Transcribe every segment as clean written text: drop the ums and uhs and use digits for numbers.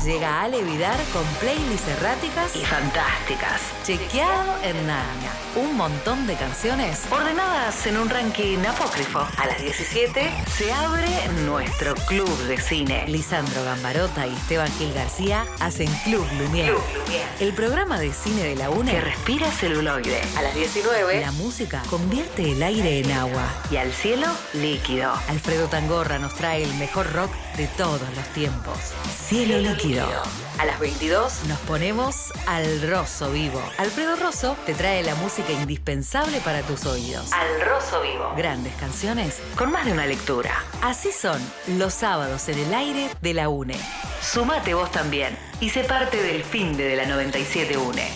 Llega Ale Vidar con playlists erráticas y fantásticas. Chequeado en Narnia. Un montón de canciones Ordenadas en un ranking apócrifo. A las 17 se abre nuestro club de cine. Lisandro Gambarota y Esteban Gil García hacen Club Lumière. Club Lumière. El programa de cine de la UNE Que respira celuloide. A las 19 la música convierte el aire en agua. y al cielo líquido. Alfredo Tangorra nos trae el mejor rock de todos los tiempos. Cielo líquido. A las 22 Nos ponemos al Rosso vivo. Alfredo Rosso te trae la música indispensable para tus oídos. al Rosso Vivo. Grandes canciones. Con más de una lectura. Así son los sábados en el aire de la UNE. Sumate vos también y sé parte del fin de la 97 UNE.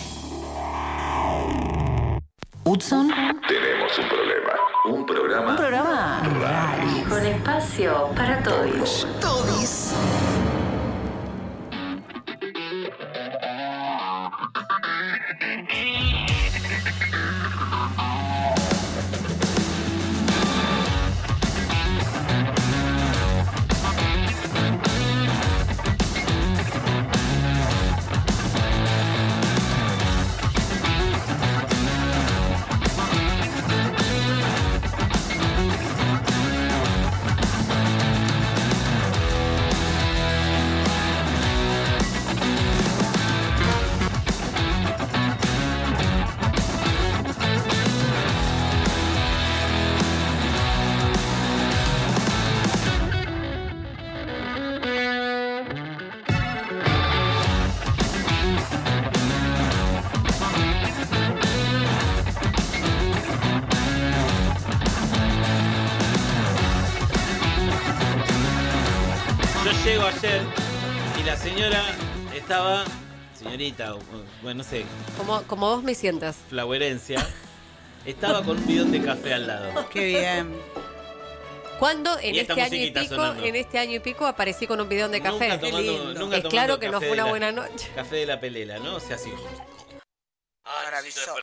Hudson. Tenemos un problema. Un programa. Un programa raro. Con espacio para todos. Todis. Yo llego ayer y la señora estaba, señorita, bueno, no sé, Como vos me sientas. flauerencia, estaba con un bidón de café al lado. Qué bien. ¿Cuándo en Y esta este año y musiquita pico, sonando. aparecí con un bidón de café? Nunca tomando, nunca Es tomando claro que no café fue de una la- buena noche. Café de la pelela, ¿no? O sea, así. Maravilloso.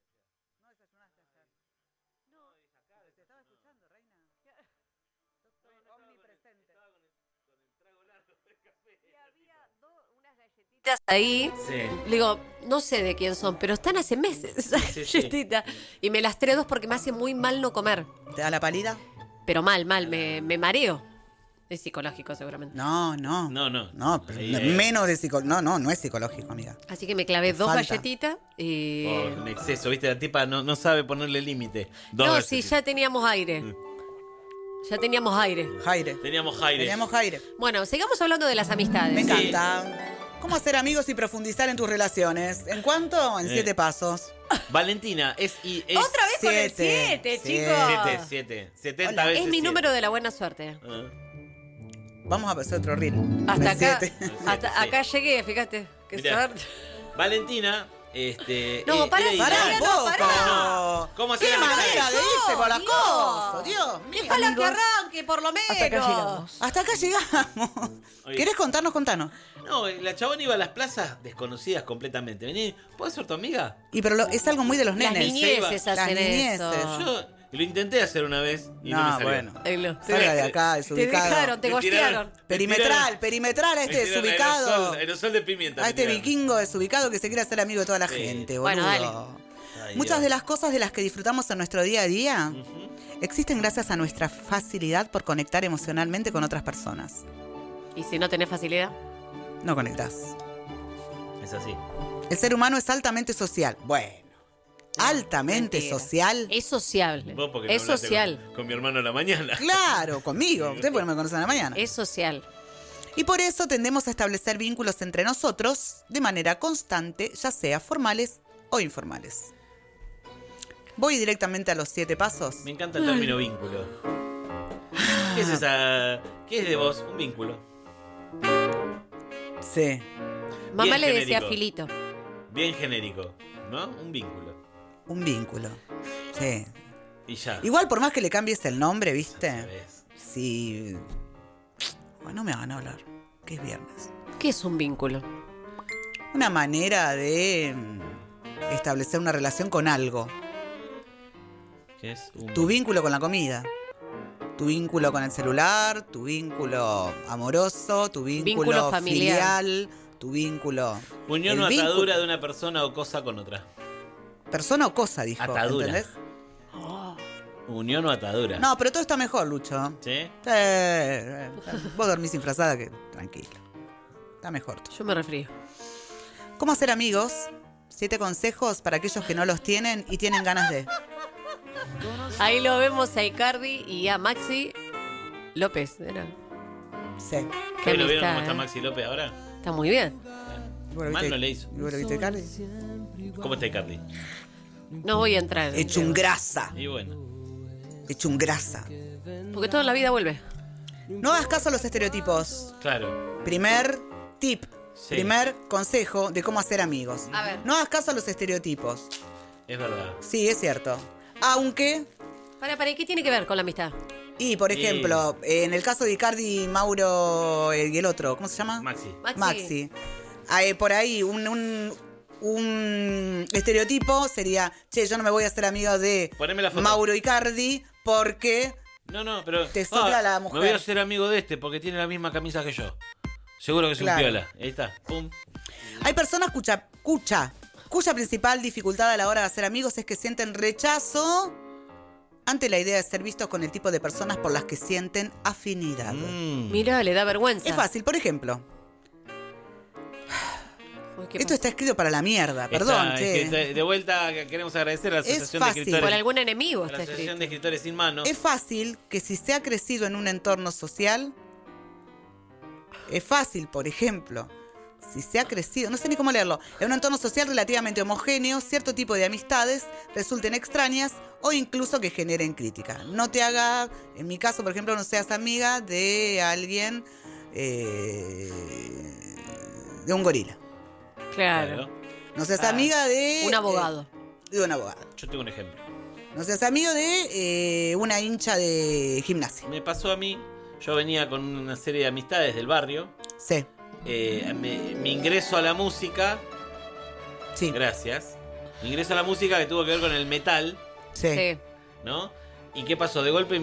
Ahí, Sí. le digo, no sé de quién son, pero están hace meses esas Sí, sí. galletitas. Y me las trae dos porque me hace muy mal no comer. ¿Te da la pálida? Pero mal, me mareo. Es psicológico seguramente. No. No. Pero Ahí, menos de psicológico. No es psicológico, amiga. Así que me clavé dos Falta. galletitas y... En exceso, ¿viste? La tipa no sabe ponerle límite. Dos No, veces. sí, ya teníamos aire. Ya teníamos aire. Jaire. Teníamos aire. Teníamos Jaire. Bueno, sigamos hablando de las amistades. Me Sí. encanta. ¿Cómo hacer amigos y profundizar en tus relaciones? ¿En cuánto? En 7 pasos. Valentina, es Otra vez con el 7, 7, siete. chicos. 70 Hola. veces. Es mi siete. número de la buena suerte. Ah. Vamos a hacer otro reel. Hasta De acá, 7. hasta Sí. acá llegué, fíjate. Qué Mirá. suerte. Valentina, No, pará, era Pará ideal. un no, poco. pará. ¿Cómo ¿Qué hacer amistades? manera de irse por las Dios. cosas? Dios Que mío. ojalá que arranque, por lo menos. Hasta acá llegamos. Hasta acá llegamos. Oye. ¿Querés contarnos? Contanos. No, la chabona iba a las plazas desconocidas completamente. Vení, ¿puedo ser tu amiga? Y pero es algo muy de los Las nenes. niñeces Las hacen niñeces. eso. Yo lo intenté hacer una vez y no me salió. bueno. Salga de acá, Te desubicado. dejaron, te Me gostearon. Perimetral a este Me tiraron desubicado. aerosol de pimienta. A me este tiraron. vikingo desubicado que se quiere hacer amigo de toda la Sí. gente, boludo. Bueno, dale. Ay, Muchas Dios. de las cosas de las que disfrutamos en nuestro día a día existen gracias a nuestra facilidad por conectar emocionalmente con otras personas. Y si no tenés facilidad. No conectás. Es así. El ser humano es altamente social. Bueno. Altamente Mentira. social. Es sociable. Vos porque no Es hablaste social. con mi hermano a la mañana. Claro, conmigo. Usted porque no me conoce en la mañana. Es social. Y por eso tendemos a establecer vínculos entre nosotros de manera constante, ya sea formales o informales. Voy directamente a los 7 pasos. Me encanta el término vínculo. ¿Qué es esa? ¿Qué es de vos? Un vínculo. Sí. Mamá Bien le decía genérico. filito. Bien genérico, ¿no? Un vínculo. Un vínculo. Sí. Y ya. Igual por más que le cambies el nombre, ¿viste? Sabés. Sí. Ay, no me hagan hablar, que es viernes. ¿Qué es un vínculo? Una manera de establecer una relación con algo. ¿Qué es un Tu vínculo con la comida. Tu vínculo con el celular, tu vínculo amoroso, tu vínculo Vínculo familiar. filial, tu vínculo. Unión El o vínculo- atadura de una persona o cosa con otra. Persona o cosa, dijo. Atadura. ¿Entendés? Unión o atadura. No, pero todo está mejor, Lucho. ¿Sí? Vos dormís sin frazada, que tranquilo. Está mejor. Yo me refrío. ¿Cómo hacer amigos? 7 consejos para aquellos que no los tienen y tienen ganas de. Ahí lo vemos a Icardi y a Maxi López. ¿Era? Sí. Qué ¿Lo vieron amistad, cómo está ¿eh? Maxi López ahora? Está muy bien. ¿Y vos lo Mal viste- no le hizo. ¿Y vos lo viste, Carly? ¿Cómo está Icardi? No voy a entrar. Hecho un grasa. Y bueno. Hecho un grasa. Porque toda la vida vuelve. No hagas caso a los estereotipos. Claro. Primer tip. Sí. Primer consejo de cómo hacer amigos. A ver. No hagas caso a los estereotipos. Es verdad. Sí, es cierto. Aunque, ¿Y qué tiene que ver con la amistad? y por Sí. ejemplo, en el caso de Icardi, Mauro y el otro, ¿cómo se llama? Maxi. Maxi. Por ahí, un estereotipo sería, che, yo no me voy a hacer amigo de Poneme la foto. Mauro Icardi porque... No, pero. Te sopla la mujer. Me voy a hacer amigo de este porque tiene la misma camisa que yo. Seguro que es Claro. un piola. Ahí está. Pum. Hay personas cuya principal dificultad a la hora de hacer amigos es que sienten rechazo ante la idea de ser vistos con el tipo de personas por las que sienten afinidad. Mira, le da vergüenza. Es fácil, por ejemplo. Uy, ¿qué Esto pasa? está escrito para la mierda, perdón, Está, che. es que de vuelta queremos agradecer a la Es Asociación de fácil. Escritores. Por algún enemigo a la está Asociación escrito. de Escritores Sin Manos. Es fácil que si se ha crecido en un entorno social, es fácil, por ejemplo, si se ha crecido, no sé ni cómo leerlo, en un entorno social relativamente homogéneo, cierto tipo de amistades resulten extrañas o incluso que generen crítica. No te haga, en mi caso, por ejemplo, no seas amiga de alguien, de un gorila. Claro. No seas amiga de... Un abogado. de un abogado. Yo tengo un ejemplo. No seas amigo de una hincha de gimnasia. Me pasó a mí, yo venía con una serie de amistades del barrio. Sí, Mi ingreso a la música, sí, gracias. Mi ingreso a la música que tuvo que ver con el metal, sí. Sí. ¿no? ¿Y qué pasó? De golpe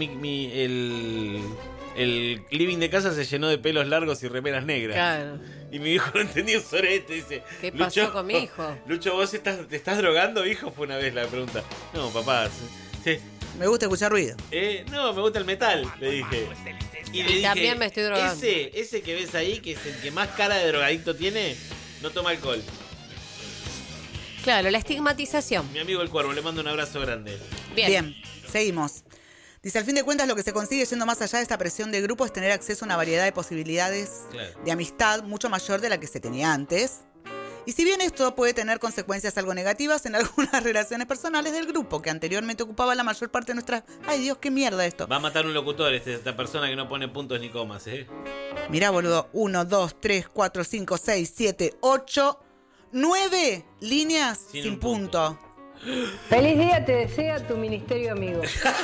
el living de casa se llenó de pelos largos y remeras negras. Claro. Y mi hijo no entendía un sorete. Dice, ¿Qué pasó con mi hijo? Lucho, ¿vos te estás drogando, hijo? Fue una vez la pregunta. No, papá. Sí. Me gusta escuchar ruido. No, me gusta el metal, le dije. Y le dije, también me estoy drogando. Ese que ves ahí, que es el que más cara de drogadicto tiene, no toma alcohol. Claro, la estigmatización. Mi amigo el Cuervo, le mando un abrazo grande. Bien. Seguimos. Dice, al fin de cuentas, lo que se consigue yendo más allá de esta presión de grupo es tener acceso a una variedad de posibilidades Claro. de amistad mucho mayor de la que se tenía antes. Y si bien esto puede tener consecuencias algo negativas en algunas relaciones personales del grupo, que anteriormente ocupaba la mayor parte de nuestras... ¡Ay, Dios, qué mierda esto! Va a matar un locutor esta persona que no pone puntos ni comas, ¿eh? Mirá, boludo. 1, 2, 3, 4, 5, 6, 7, 8, 9 líneas Sin sin un punto. Feliz día te desea tu ministerio amigo.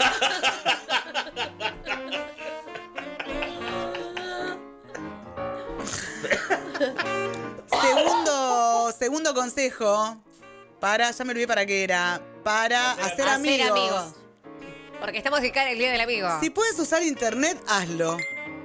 Segundo consejo para, ya me olvidé para qué era, para hacer amigos. Porque estamos de cara el día del amigo. Si puedes usar internet, hazlo.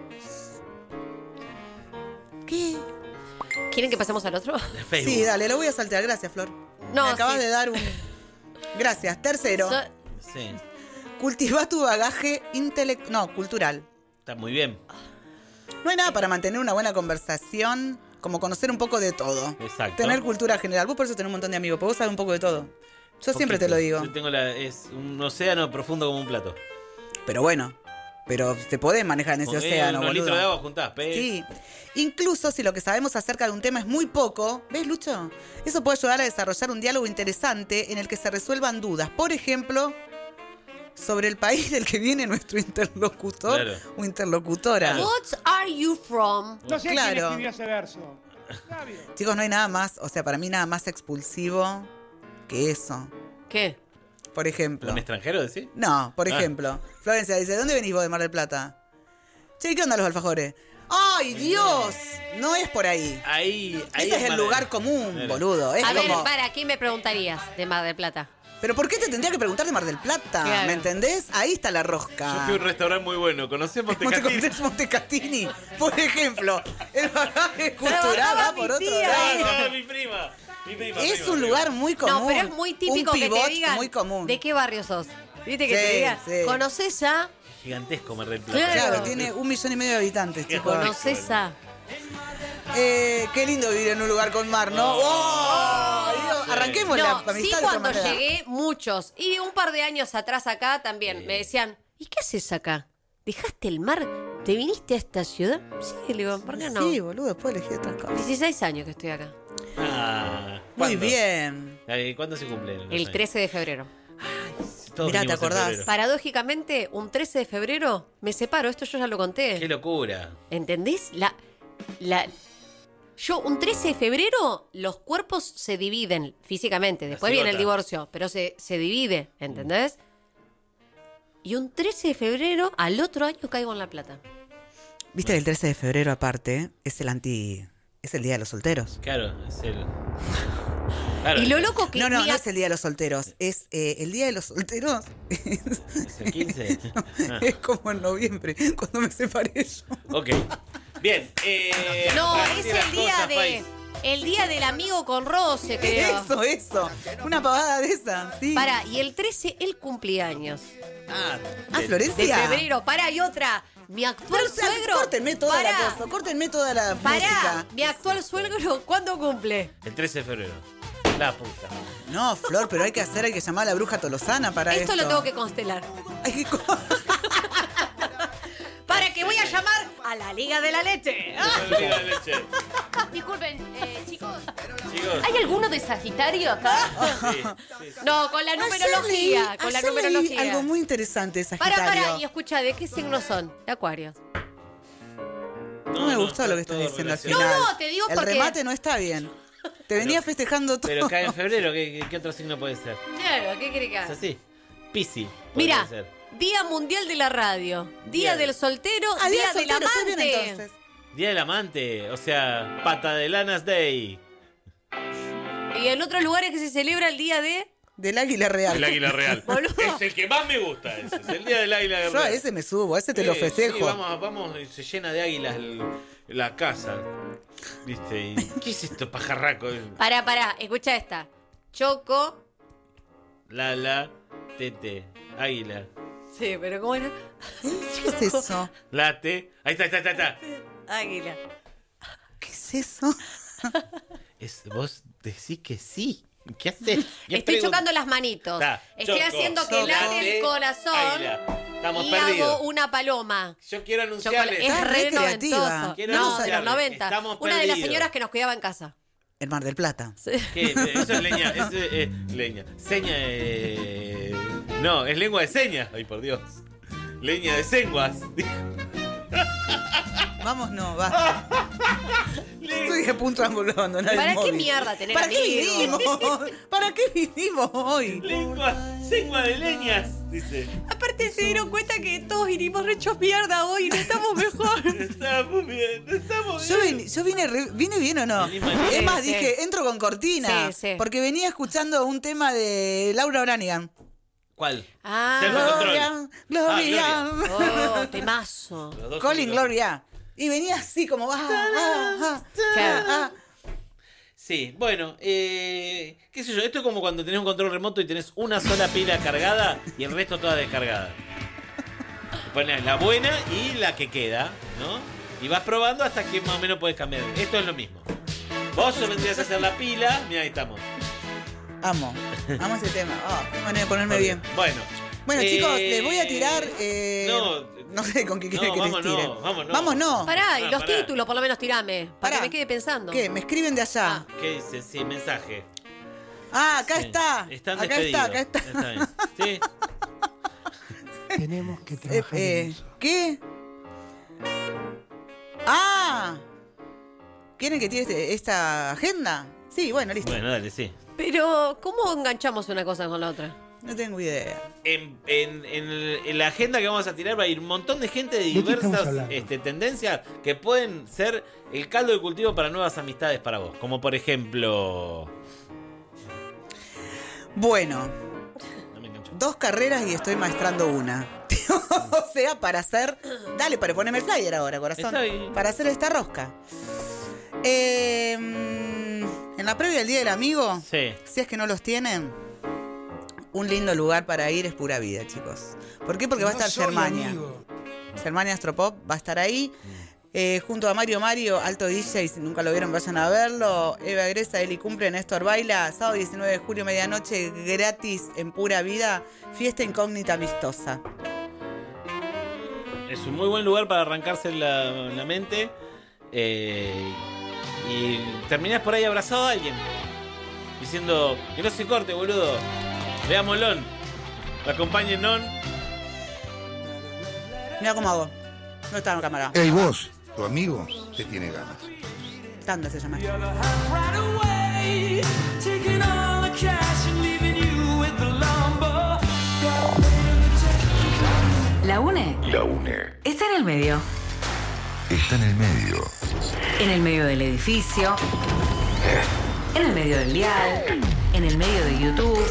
¿Qué? ¿Quieren que pasemos al otro? Facebook. Sí, dale, lo voy a saltear. Gracias, Flor. No, Me acabas sí. de dar un... Gracias. Tercero, Sí, cultiva tu bagaje cultural. está muy bien. No hay nada para mantener una buena conversación como conocer un poco de todo. Exacto. Tener cultura general. Vos por eso tenés un montón de amigos, porque vos sabés un poco de todo. Yo siempre te lo digo. Yo tengo es un océano profundo como un plato. Pero bueno, te podés manejar en ese océano, unos boludo. litros de agua juntás, pez. Sí. Incluso si lo que sabemos acerca de un tema es muy poco, ¿ves, Lucho? Eso puede ayudar a desarrollar un diálogo interesante en el que se resuelvan dudas. Por ejemplo, sobre el país del que viene nuestro interlocutor Claro. o interlocutora. Claro. What are you from? No sé Claro. quién escribió ese verso. Sabio. Chicos, no hay nada más, o sea, para mí nada más expulsivo que eso. ¿Qué? Por ejemplo. ¿Un extranjero, decís? No, por Ah. ejemplo. Florencia dice, ¿de dónde venís vos de Mar del Plata? Che, ¿qué onda los alfajores? ¡Ay, Dios! No es por ahí. Ahí Ese es el lugar común, Claro. boludo. Es A ver, como... ¿quién me preguntarías de Mar del Plata? Pero ¿por qué te tendría que preguntar de Mar del Plata? Claro. ¿Me entendés? Ahí está la rosca. Yo fui a un restaurante muy bueno. ¿Conocés Montecatini? Montecatini, por ejemplo. El bagaje cultural Trabajaba va por mi otro tía lado. Ah, mi prima. Es un lugar muy común. No, pero es muy típico un que pivot te digan muy común. de qué barrio sos. ¿Viste que Sí, te digan? sí. ¿Conocés a? Gigantesco Mar del Plata. Claro. Claro, tiene 1,5 millones de habitantes, chicos. ¿Conocés a? Qué lindo vivir en un lugar con mar, ¿no? ¡Oh! Digo, arranquemos la No, amistad sí de otra cuando manera. llegué, muchos. Y un par de años atrás acá también me decían, ¿y qué haces acá? ¿Dejaste el mar? ¿Te viniste a esta ciudad? Sí, le digo, ¿por qué no? Sí, boludo, después elegí otras cosas. 16 años que estoy acá. Ah, Muy ¿cuándo? bien. ¿Cuándo se cumple? El 13 de febrero. Mirá, ¿te acordás? Paradójicamente, un 13 de febrero me separo. Esto yo ya lo conté. ¡Qué locura! ¿Entendés? Yo, un 13 de febrero, los cuerpos se dividen físicamente. Después viene el cigota. divorcio, pero se divide, ¿entendés? Y un 13 de febrero, al otro año caigo en La Plata. Viste que el 13 de febrero, aparte, es el Día de los Solteros. Claro, es el... Claro, Y lo loco que... No, no mi es el Día de los Solteros. Es el Día de los Solteros. es el 15. Ah, Es como en noviembre, cuando me separé yo. ok. Bien. No, para es decir las el día cosas, de... país. El día del amigo con roce, creo. Eso. Una pavada de esa, sí. Pará, y el 13, el cumpleaños. Ah, Ah, De Florencia. febrero. Pará, y otra. Mi actual O sea, suegro... Córtenme toda Pará, la cosa, córtenme toda la Pará, música. mi actual suegro, ¿cuándo cumple? el 13 de febrero. La puta. No, Flor, pero hay que llamar a la bruja Tolosana para esto. Esto lo tengo que constelar. Hay que Para que voy a llamar a la Liga de la Leche. Liga de leche. Disculpen, chicos. Chicos. ¿Hay alguno de Sagitario acá? Sí, sí. No, con la numerología. Con la ayer leí numerología. algo muy interesante, Sagitario. Pará, y escucha, ¿de qué signo son? De Acuarios. No me gustó lo que está estás todo diciendo al relacionado. final. No, te digo El porque- remate no está bien. Te venía festejando todo. Pero cae en febrero, ¿qué otro signo puede ser? Claro, ¿qué crees que ¿Es haga? así? Piscis. Mira, podría ser. Día Mundial de la Radio, Día Bien. del Soltero, Ah, Día del soltero, estoy bien, Amante. entonces. Día del amante, o sea, pata de lanas day. Y en otros lugares que se celebra el Día de... Del águila real. El águila real. Boludo. Es el que más me gusta, ese. Es el día del águila real. Yo a ese me subo, a ese te lo Sí, festejo. sí, vamos, se llena de águilas la casa. ¿Viste? Y, ¿qué es esto, pajarraco? Pará, escucha esta. Choco. Lala, tete, águila. Sí, pero ¿cómo era? ¿Qué es eso? Late. Ahí está. Águila. ¿Qué es eso? Vos decís que sí. ¿Qué haces? Estoy chocando las manitos. Estoy haciendo que late el corazón. Águila. Estamos y perdidos. hago una paloma. Yo quiero anunciarles. Es Estás re re creativa. noventoso. Quiero No, de los anunciarles, 90. estamos Una de las perdidos. señoras que nos cuidaba en casa. El Mar del Plata. ¿Qué? Eso es leña. Leña. Seña. No, es lengua de señas. Ay, por Dios. Leña de senguas. Vamos, no, basta. Estoy a punto de abandonar el ¿Para qué móvil. mierda tener ¿Para qué amigos? vinimos? ¿Para qué vinimos hoy? Sengua de leñas, dice. Aparte se dieron cuenta que todos vinimos rechos mierda hoy, no estamos mejor. Estamos bien, estamos Yo, bien. vine bien o no. Vení mal. Es más, Sí, dije, entro con cortina. Sí, sí. Porque venía escuchando un tema de Laura Branigan. ¿Cuál? Ah. Self-control. Gloria. Oh, temazo. Los dos Calling juntos. Gloria. Y venía así como... Claro. Sí, bueno, qué sé yo, esto es como cuando tenés un control remoto y tenés una sola pila cargada y el resto toda descargada. Pones la buena y la que queda, ¿no? Y vas probando hasta que más o menos podés cambiar. Esto es lo mismo. Vos solo vendrías a hacer la pila, mira, ahí estamos. Amo ese tema. Qué manera de ponerme bien. Bueno. Bueno, chicos, les voy a tirar... no sé con qué quieren que les tire. vámonos. Vámonos. Pará, y Ah, los pará. títulos por lo menos tirame. Para que Pará. me quede pensando. ¿Qué? Me escriben de allá. ¿Qué dice? Sí, mensaje. Acá Sí. está. Están Acá despedidos. está. Está bien. Sí. Tenemos que trabajar en eso. ¿Qué? ¿Quieren que tire esta agenda? Sí, bueno, listo. Bueno, dale, sí. Pero, ¿cómo enganchamos una cosa con la otra? No tengo idea. En la agenda que vamos a tirar va a ir un montón de gente de qué estamos diversas hablando? tendencias que pueden ser el caldo de cultivo para nuevas amistades para vos. Como por ejemplo... Bueno, 2 carreras y estoy maestrando una. O sea, para hacer... Dale, para ponerme el flyer ahora, corazón. Para hacer esta rosca. En la previa del Día del Amigo, Sí. si es que no los tienen, un lindo lugar para ir es Pura Vida, chicos. ¿Por qué? Porque va a estar Germania. Germania Astropop va a estar ahí. Junto a Mario, alto DJ, si nunca lo vieron vayan a verlo. Eva Gresa, Eli Cumple, Néstor Baila. Sábado 19 de julio, medianoche, gratis en Pura Vida. Fiesta incógnita amistosa. Es un muy buen lugar para arrancarse la mente. Y terminás por ahí abrazado a alguien. Diciendo, que no se corte, boludo. Veámoslo. Acompáñennos. Mira cómo hago. No está en cámara. Hey, vos, tu amigo, te tiene ganas. Tanda se llama. La UNE La UNE está en el medio. está en el medio. En el medio del edificio. En el medio del dial. En el medio de YouTube.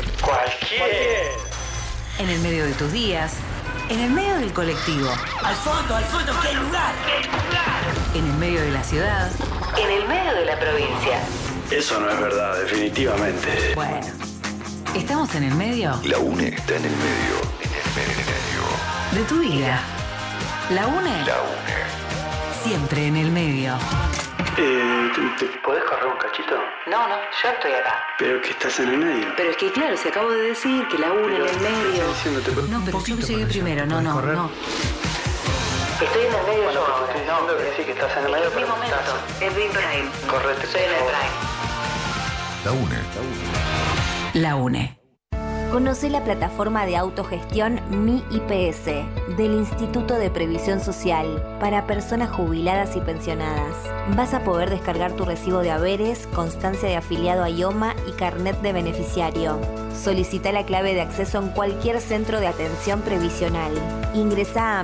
En el medio de tus días. En el medio del colectivo. Al fondo, ¿qué lugar? En el medio de la ciudad. En el medio de la provincia. Eso no es verdad, definitivamente. Bueno, estamos en el medio La UNE está en el medio. En el medio. de tu vida. La UNE, La UNE. siempre en el medio. ¿Te podés correr un cachito? No, yo estoy acá. Pero que estás en el medio. Pero es que claro, se acabo de decir que la UNE en el medio. No, pero yo llegué primero. No. Estoy en el medio yo ahora. Estoy diciendo que sí, que estás en el medio, Es mi pero momento. Es mi prime. Correte, Estoy en el prime. La UNE. La UNE. Conoce la plataforma de autogestión Mi IPS del Instituto de Previsión Social para personas jubiladas y pensionadas. Vas a poder descargar tu recibo de haberes, constancia de afiliado a IOMA y carnet de beneficiario. Solicita la clave de acceso en cualquier centro de atención previsional. Ingresá a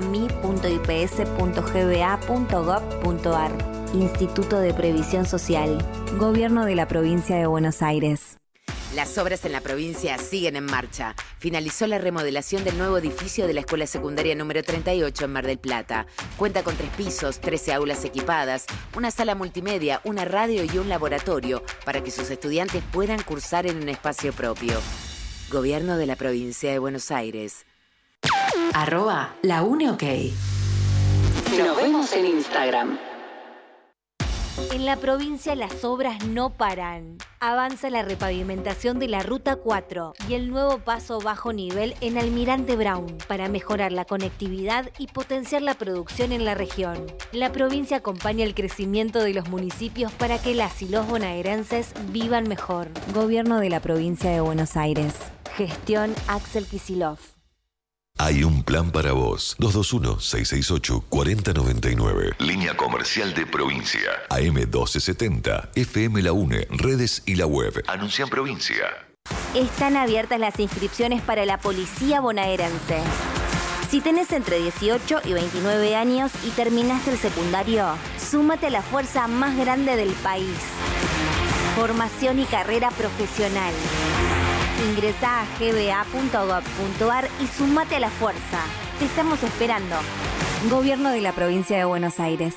mi.ips.gba.gov.ar. Instituto de Previsión Social. Gobierno de la Provincia de Buenos Aires. Las obras en la provincia siguen en marcha. Finalizó la remodelación del nuevo edificio de la Escuela Secundaria número 38 en Mar del Plata. Cuenta con 3 pisos, 13 aulas equipadas, una sala multimedia, una radio y un laboratorio para que sus estudiantes puedan cursar en un espacio propio. Gobierno de la Provincia de Buenos Aires. @La UNE OK. Nos vemos en Instagram. En la provincia las obras no paran. Avanza la repavimentación de la Ruta 4 y el nuevo paso bajo nivel en Almirante Brown para mejorar la conectividad y potenciar la producción en la región. La provincia acompaña el crecimiento de los municipios para que las y los bonaerenses vivan mejor. Gobierno de la Provincia de Buenos Aires. Gestión Axel Kicillof. Hay un plan para vos. 221-668-4099. Línea comercial de provincia. AM 1270. FM La UNE. Redes y la web. Anuncia en provincia. Están abiertas las inscripciones para la Policía Bonaerense. Si tenés entre 18 y 29 años y terminaste el secundario, súmate a la fuerza más grande del país. Formación y carrera profesional. Ingresá a gba.gov.ar y sumate a la fuerza. Te estamos esperando. Gobierno de la Provincia de Buenos Aires.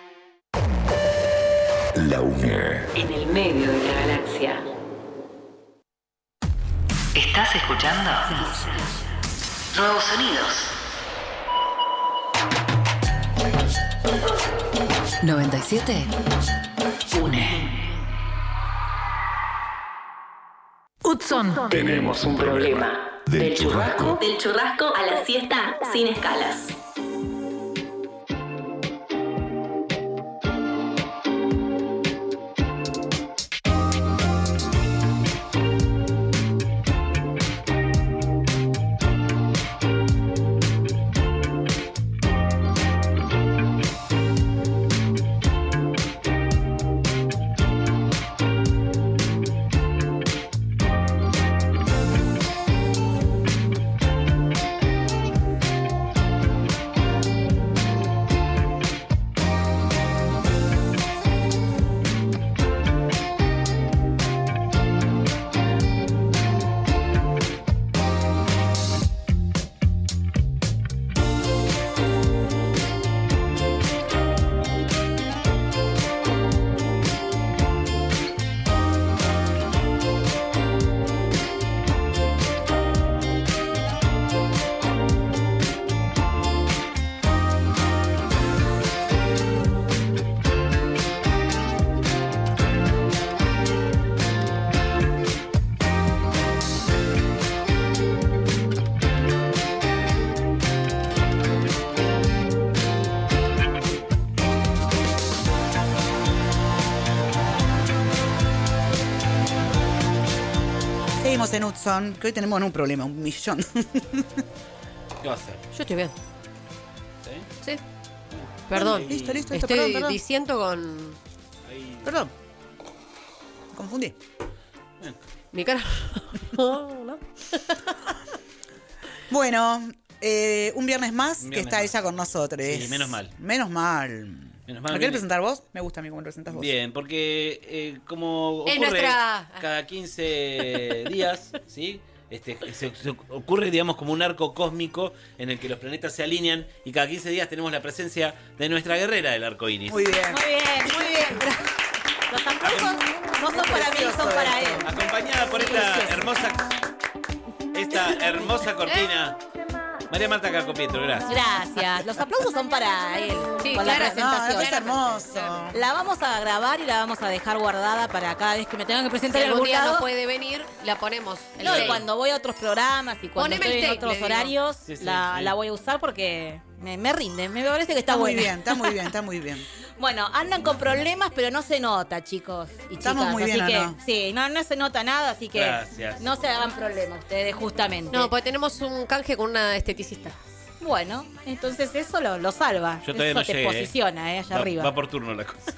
La UNE. En el medio de la galaxia. ¿Estás escuchando? Nuevos sonidos. 97 UNE. Hudson. Tenemos un problema. Del churrasco. Del churrasco a la siesta sin escalas. Seguimos en Hudson, que hoy tenemos un problema, un millón. ¿Qué va a hacer? Yo estoy bien. ¿Sí? Sí. Perdón. Listo, Estoy perdón. diciendo con... Perdón. Me confundí. Mi cara... no. Bueno, un viernes más que está ella con nosotros. Sí, menos mal. Menos mal. ¿Me querés presentar vos? Me gusta a mí cómo lo presentas vos. Bien, porque como ocurre nuestra... cada 15 días, ¿sí? Se ocurre, digamos, como un arco cósmico en el que los planetas se alinean y cada 15 días tenemos la presencia de nuestra guerrera del arco iris. Muy bien. Muy bien, muy bien. Los aplausos no son para mí, son para él. Acompañada por esta hermosa cortina. María Marta Cacopietro, gracias. Gracias. Los aplausos son para él. Sí, con claro. la presentación. Es hermoso. La vamos a grabar y la vamos a dejar guardada para cada vez que me tengan que Si presentar en algún algún día lado. no puede venir, la ponemos. No, y cuando voy a otros programas y cuando Poneme estoy el en tape, otros le digo. horarios, Sí, la voy a usar porque me rinde. Me parece que está Está muy buena. bien, está muy bien, está muy bien. Bueno, andan con problemas, pero no se nota, chicos y chicas. Estamos muy bien, así que, ¿o no? sí, no se nota nada, así que Gracias. no se hagan problemas ustedes, justamente. No, porque tenemos un canje con una esteticista. Bueno, entonces eso lo salva. Yo todavía eso no te llegué, posiciona, allá arriba. Va por turno la cosa.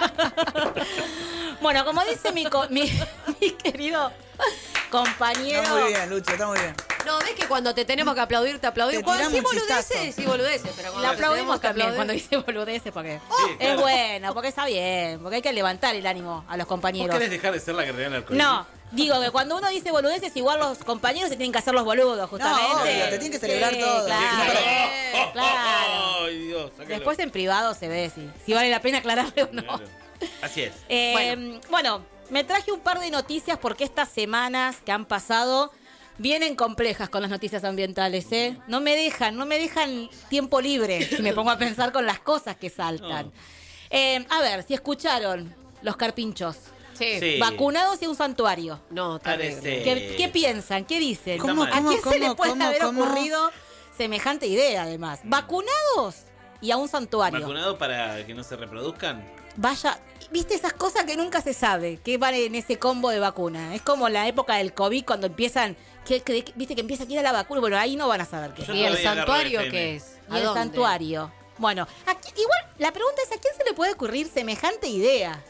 Bueno, como dice mi querido compañero. Está muy bien, Lucho, está muy bien. No, ves que cuando te tenemos que aplaudir, te aplaudimos. Te Cuando tiramos decís un chistazo. boludeces, sí boludeces. Pero Le cuando aplaudimos tenemos que también aplaudir- cuando dice boludeces porque Sí, es claro. bueno, porque está bien, porque hay que levantar el ánimo a los ¿Vos compañeros. querés dejar de ser la guerrera del arco iris? No, digo que cuando uno dice boludeces, igual los compañeros se tienen que hacer los boludos, justamente. No, obvio, te tienen que celebrar todo. Claro, claro. Ay, Dios, sácalo. Después en privado se ve si vale la pena aclararle o no. Claro. Así es. Bueno, me traje un par de noticias porque estas semanas que han pasado vienen complejas con las noticias ambientales, ¿eh? No me dejan tiempo libre si me pongo a pensar con las cosas que saltan. A ver, si escucharon los carpinchos. Sí. Vacunados y a un santuario. No, terrible. Parece. ¿Qué piensan? ¿Qué dicen? ¿Cómo, ¿A quién se le puede haber cómo? ocurrido semejante idea, además? Vacunados y a un santuario. ¿Vacunado para que no se reproduzcan? Vaya, viste esas cosas que nunca se sabe, que van en ese combo de vacuna. Es como la época del COVID cuando empiezan, viste que empieza a ir a la vacuna, bueno, ahí no van a saber qué. Yo ¿Y el todavía agarro santuario FM. qué es? Y el santuario. Bueno, igual la pregunta es, ¿a quién se le puede ocurrir semejante idea?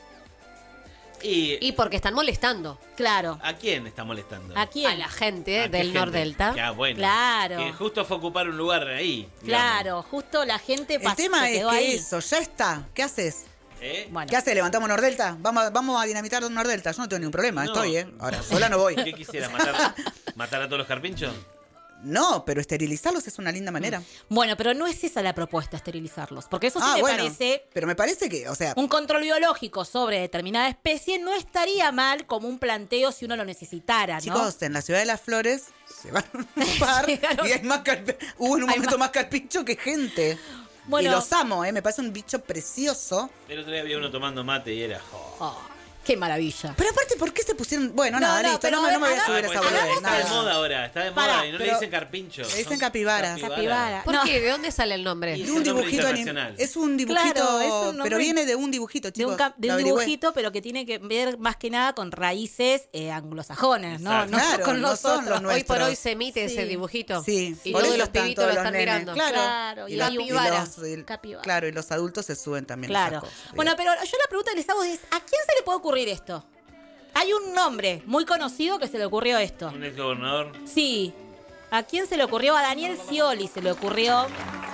Y porque están molestando. Claro. ¿A quién está molestando? ¿A quién? A la gente ¿A qué del gente? Nordelta. Ya, bueno. Claro. Que justo fue ocupar un lugar ahí. digamos. Claro, justo la gente El tema se es quedó que ahí. eso, ya está. ¿Qué haces? Bueno. ¿Qué haces? ¿Levantamos Nordelta? Vamos a dinamitar Nordelta. Yo no tengo ningún problema, No. estoy, ¿eh? Ahora, sola no voy. ¿Qué quisieras? ¿Matar a todos los carpinchos? No, pero esterilizarlos es una linda manera. Bueno, pero no es esa la propuesta, esterilizarlos. Porque eso sí me parece... Pero me parece que, o sea... Un control biológico sobre determinada especie no estaría mal como un planteo si uno lo necesitara, ¿no? Chicos, en la Ciudad de las Flores se van a un par y hay más hubo en un momento más carpincho que gente. Bueno. Y los amo, me parece un bicho precioso. El otro día había uno tomando mate y era... Qué maravilla. Pero aparte, ¿por qué se pusieron...? Bueno, No, nada, no, listo, pero no me voy a hagamos- subir a esa Está boludez. de nada. moda ahora, está de moda Pará, y no pero le dicen carpincho. le dicen capibaras. Capibara. ¿Por No. qué? ¿De dónde sale el nombre? Y De un es el nombre dibujito internacional. es un dibujito, Claro, es un nombre pero viene de un dibujito, De chicos. un, de lo un averigüé. dibujito, pero que tiene que ver más que nada con raíces anglosajonas, ¿no? Exacto. No Claro, con no nosotros. son los Hoy por nuestros. hoy se emite ese Sí. dibujito. Sí, Y por todos eso los están pibitos todos lo los están nenes. mirando. Claro, y los- capibara. Capibara. Claro, y los adultos se suben también. a Claro. esas cosas. Bueno, pero yo la pregunta que les hago es, ¿a quién se le puede ocurrir esto? Hay un nombre muy conocido que se le ocurrió esto. Un ex gobernador. Sí. ¿A quién se le ocurrió? A Daniel Scioli se le ocurrió.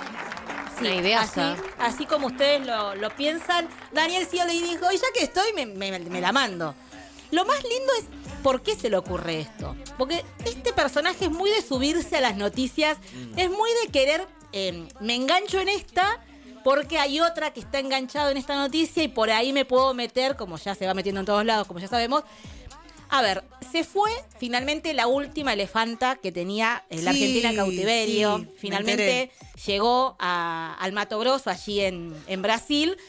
Una ideaza. Así como ustedes lo piensan, Daniel Scioli dijo, y ya que estoy, me la mando. Lo más lindo es por qué se le ocurre esto. Porque este personaje es muy de subirse a las noticias, es muy de querer, me engancho en esta porque hay otra que está enganchado en esta noticia y por ahí me puedo meter, como ya se va metiendo en todos lados, como ya sabemos. A ver, se fue finalmente la última elefanta que tenía la Sí, Argentina en cautiverio. sí, me Finalmente enteré. llegó al Mato Grosso, allí en Brasil.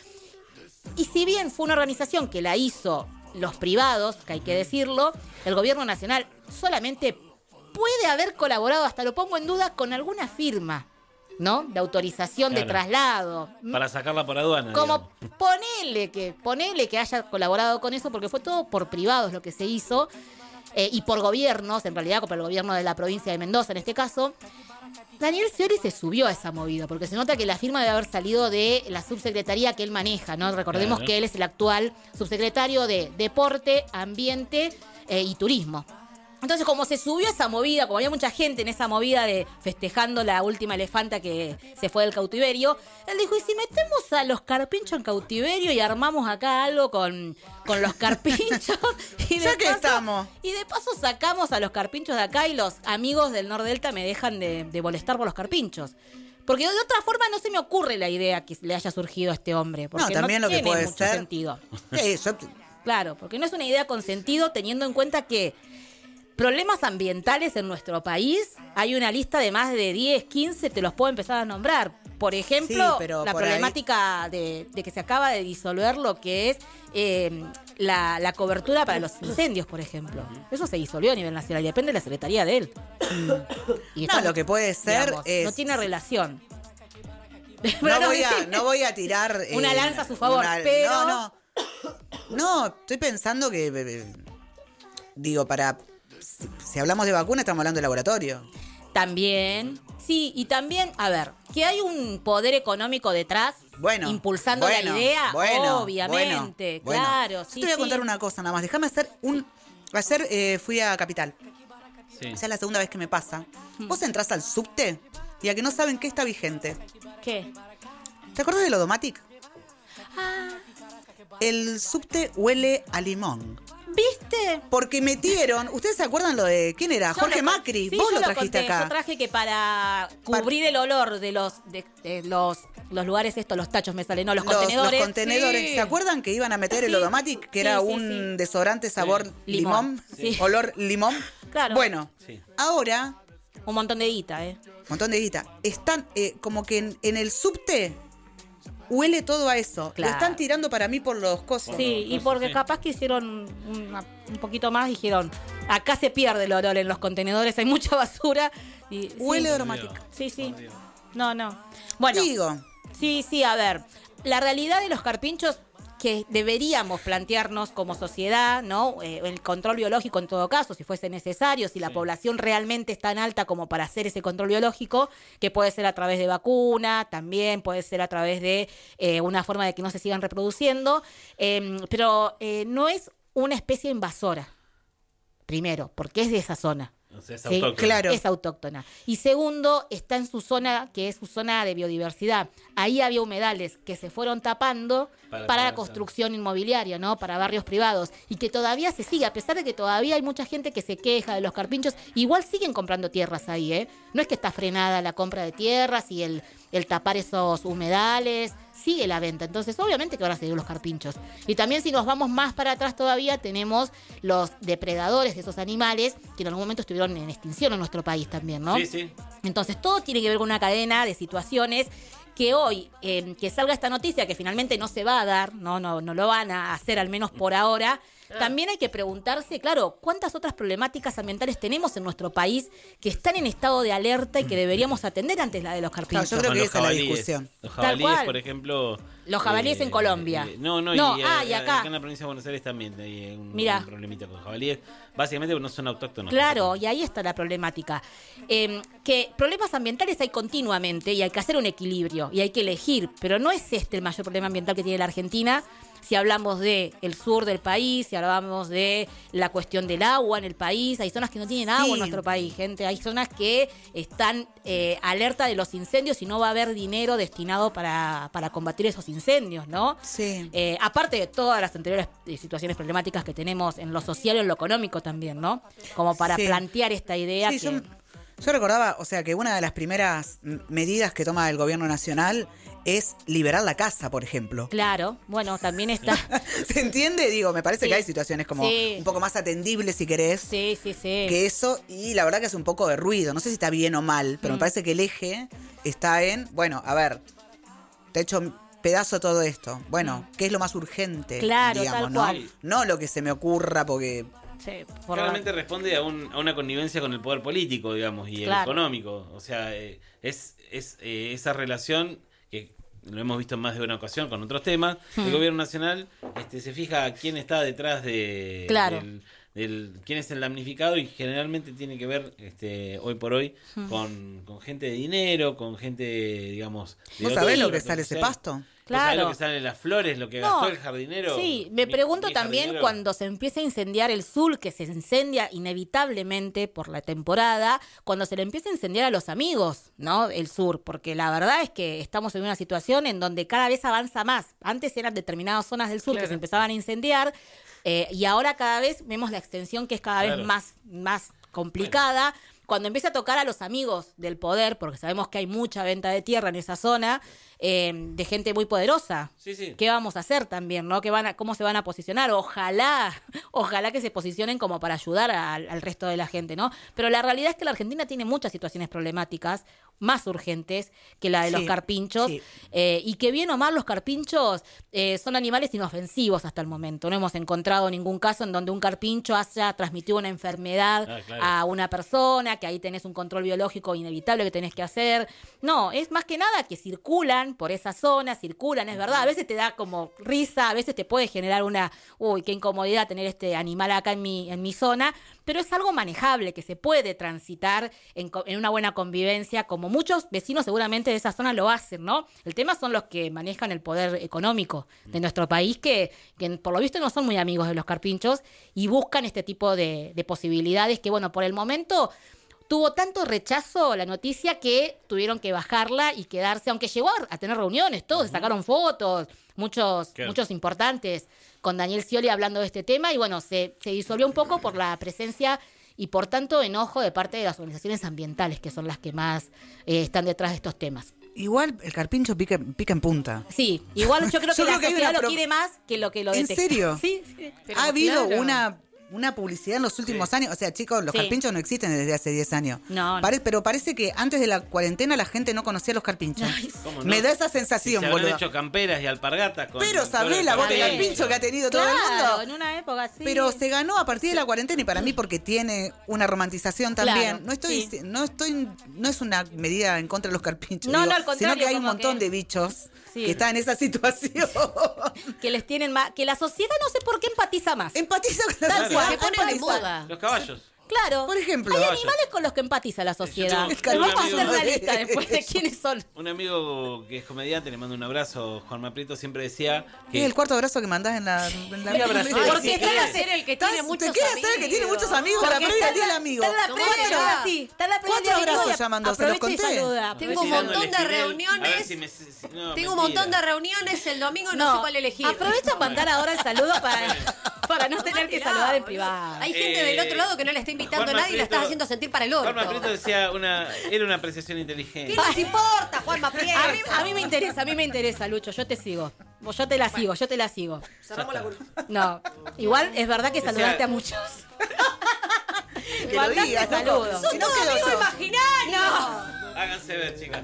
Y si bien fue una organización que la hizo los privados, que hay que decirlo, el gobierno nacional solamente puede haber colaborado, hasta lo pongo en duda, con alguna firma, ¿no? De autorización de Claro. traslado. Para sacarla por aduana. Como digamos. ponele que haya colaborado con eso, porque fue todo por privados lo que se hizo. y por gobiernos, en realidad por el gobierno de la provincia de Mendoza en este caso, Daniel Scioli se subió a esa movida, porque se nota que la firma debe haber salido de la subsecretaría que él maneja, ¿no? Recordemos que él es el actual subsecretario de Deporte, Ambiente y Turismo. Entonces, como se subió a esa movida, como había mucha gente en esa movida de festejando la última elefanta que se fue del cautiverio, él dijo, ¿y si metemos a los carpinchos en cautiverio y armamos acá algo con los carpinchos? Ya que estamos. Y de paso sacamos a los carpinchos de acá y los amigos del Nordelta me dejan de molestar por los carpinchos. Porque de otra forma no se me ocurre la idea que le haya surgido a este hombre. Porque también no lo que tiene puede mucho ser sentido. Claro, porque no es una idea con sentido teniendo en cuenta que problemas ambientales en nuestro país, hay una lista de más de 10, 15, te los puedo empezar a nombrar. Por ejemplo, la problemática de que se acaba de disolver lo que es la cobertura para los incendios, por ejemplo. Eso se disolvió a nivel nacional y depende de la secretaría de él. Y no, lo que puede ser digamos, es... no tiene relación. No voy a tirar... una lanza a su favor, pero... No, estoy pensando que... digo, si hablamos de vacuna, estamos hablando de laboratorio. También, sí, y también, a ver, que hay un poder económico detrás impulsando la idea, obviamente, claro. Yo te voy a contar una cosa nada más, déjame hacer Ayer fui a Capital. Sí. Esa es la segunda vez que me pasa. Vos entrás al subte y a que no saben qué está vigente. ¿Qué? ¿Te acuerdas del Odomatic? El subte huele a limón. ¿Viste? Porque metieron... ¿Ustedes se acuerdan lo de... ¿Quién era? Jorge Macri. Sí, Vos lo yo trajiste conté. acá. Yo traje que para cubrir el olor de los lugares estos, los tachos me salen, no, los contenedores. Los contenedores. Sí. ¿Se acuerdan que iban a meter el Odomatic? Que era un desodorante sabor limón. Sí. Olor limón. Claro. Bueno, ahora... Un montón de guita, Un montón de guita. Están como que en el subte... Huele todo a eso. Claro. Lo están tirando para mí por los cosos. Sí, y porque capaz que hicieron un poquito más, dijeron, acá se pierde el olor en los contenedores, hay mucha basura. Y, huele aromático. Sí, sí. No. Bueno. Digo. Sí, a ver. La realidad de los carpinchos que deberíamos plantearnos como sociedad, ¿no? El control biológico en todo caso, si fuese necesario, si la población realmente es tan alta como para hacer ese control biológico, que puede ser a través de vacuna, también puede ser a través de una forma de que no se sigan reproduciendo, pero no es una especie invasora, primero, porque es de esa zona. O sea, es autóctona. Claro. Es autóctona. Y segundo, está en su zona, que es su zona de biodiversidad. Ahí había humedales que se fueron tapando para la construcción inmobiliaria, ¿no? Para barrios privados. Y que todavía se sigue, a pesar de que todavía hay mucha gente que se queja de los carpinchos, igual siguen comprando tierras ahí, ¿eh? No es que está frenada la compra de tierras y el tapar esos humedales, sigue la venta. Entonces, obviamente que van a seguir los carpinchos. Y también si nos vamos más para atrás todavía, tenemos los depredadores de esos animales que en algún momento estuvieron en extinción en nuestro país también, ¿no? Sí. Entonces, todo tiene que ver con una cadena de situaciones que hoy, que salga esta noticia, que finalmente no se va a dar, no lo van a hacer al menos por ahora. También hay que preguntarse, claro, ¿cuántas otras problemáticas ambientales tenemos en nuestro país que están en estado de alerta y que deberíamos atender antes la de los carpinchos? Yo creo que esa es la discusión. Los jabalíes, por ejemplo... Los jabalíes en Colombia. Y acá en la provincia de Buenos Aires también hay un problemita con los jabalíes. Básicamente porque no son autóctonos. Claro, y ahí está la problemática. Que problemas ambientales hay continuamente y hay que hacer un equilibrio y hay que elegir, pero no es este el mayor problema ambiental que tiene la Argentina. Si hablamos del sur del país, si hablamos de la cuestión del agua en el país, hay zonas que no tienen agua en nuestro país, gente. Hay zonas que están alerta de los incendios y no va a haber dinero destinado para combatir esos incendios, ¿no? Sí. Aparte de todas las anteriores situaciones problemáticas que tenemos en lo social y en lo económico también, ¿no? Como para plantear esta idea que... Yo recordaba, o sea, que una de las primeras medidas que toma el gobierno nacional es liberar la casa, por ejemplo. Claro, bueno, también está... ¿Se entiende? Digo, me parece que hay situaciones como un poco más atendibles, si querés. Sí. Que eso, y la verdad que hace un poco de ruido. No sé si está bien o mal, pero me parece que el eje está en, bueno, a ver, te he hecho pedazo todo esto. Bueno, ¿qué es lo más urgente? Claro, digamos, tal ¿no? cual. No lo que se me ocurra, porque... Sí, claramente responde a una connivencia con el poder político, digamos, y el económico. O sea, es esa relación que lo hemos visto en más de una ocasión con otros temas. El gobierno nacional se fija a quién está detrás de quién es el damnificado, y generalmente tiene que ver hoy por hoy con gente de dinero, con gente, digamos... ¿Vos sabés lo que sale ese pasto? Claro. ¿Sabés lo que salen las flores, lo que gastó el jardinero? Sí, me pregunto también jardinero. Cuando se empieza a incendiar el sur, que se incendia inevitablemente por la temporada, cuando se le empieza a incendiar a los amigos, ¿no? El sur, porque la verdad es que estamos en una situación en donde cada vez avanza más. Antes eran determinadas zonas del sur que se empezaban a incendiar, y ahora cada vez vemos la extensión que es cada vez más complicada. Cuando empieza a tocar a los amigos del poder, porque sabemos que hay mucha venta de tierra en esa zona, de gente muy poderosa. Sí. ¿Qué vamos a hacer también, no? ¿Cómo se van a posicionar? Ojalá que se posicionen como para ayudar al resto de la gente, ¿no? Pero la realidad es que la Argentina tiene muchas situaciones problemáticas, más urgentes que la de los carpinchos, y que bien o mal los carpinchos son animales inofensivos hasta el momento. No hemos encontrado ningún caso en donde un carpincho haya transmitido una enfermedad a una persona, que ahí tenés un control biológico inevitable que tenés que hacer. No, es más que nada que circulan por esa zona, es verdad. A veces te da como risa, a veces te puede generar uy, qué incomodidad tener este animal acá en mi zona, pero es algo manejable, que se puede transitar en una buena convivencia, como muchos vecinos seguramente de esa zona lo hacen, ¿no? El tema son los que manejan el poder económico de nuestro país, que por lo visto no son muy amigos de los carpinchos y buscan este tipo de posibilidades que, bueno, por el momento... Tuvo tanto rechazo la noticia que tuvieron que bajarla y quedarse, aunque llegó a tener reuniones, todos se sacaron fotos, muchos importantes, con Daniel Scioli hablando de este tema, y bueno, se disolvió un poco por la presencia y por tanto enojo de parte de las organizaciones ambientales, que son las que más están detrás de estos temas. Igual el carpincho pica en punta. Sí, igual yo creo que la sociedad lo quiere más que lo detesta. ¿En serio? Sí. Ha habido una publicidad en los últimos años. O sea, chicos, los carpinchos no existen desde hace 10 años. No. Pero parece que antes de la cuarentena la gente no conocía los carpinchos. ¿Cómo no? Me da esa sensación, se boludo. han hecho camperas y alpargatas. Pero sabré la voz de carpincho que ha tenido todo el mundo. En una época sí. Pero se ganó a partir de la cuarentena, y para mí porque tiene una romantización también. Claro, no es una medida en contra de los carpinchos. No, al contrario. Sino que hay un montón de bichos que están en esa situación. Que les tienen más. Que la sociedad no sé por qué empatiza más. Empatiza con la sociedad. Se pone de moda. Los caballos. Claro. Por ejemplo. Hay animales con los que empatiza la sociedad. Vamos a hacer la lista después de quiénes son. Un amigo que es comediante, le mando un abrazo, Juan Prieto, siempre decía que... Es el cuarto abrazo que mandás en la porque quiere hacer el que tiene muchos amigos. Te quiere hacer el que tiene muchos amigos. La previa del día del amigo. Está en la previa del abrazos ya mandó, se los conté. Tengo un montón de reuniones. Tengo un montón de reuniones el domingo, no sé cuál elegir. Aprovecha a mandar ahora el saludo para no tener que saludar en privado. Hay gente del otro lado que no le está invitando a nadie y la estás haciendo sentir para el orto. Juanma Prieto decía era una apreciación inteligente. ¿Qué nos importa, Juanma Prieto? A mí me interesa, Lucho, yo te sigo. Yo te la sigo. Cerramos la curva. No, igual es verdad que saludaste a muchos. Que lo digas, saludos. Son todos amigos imaginarios. Háganse ver, chicas.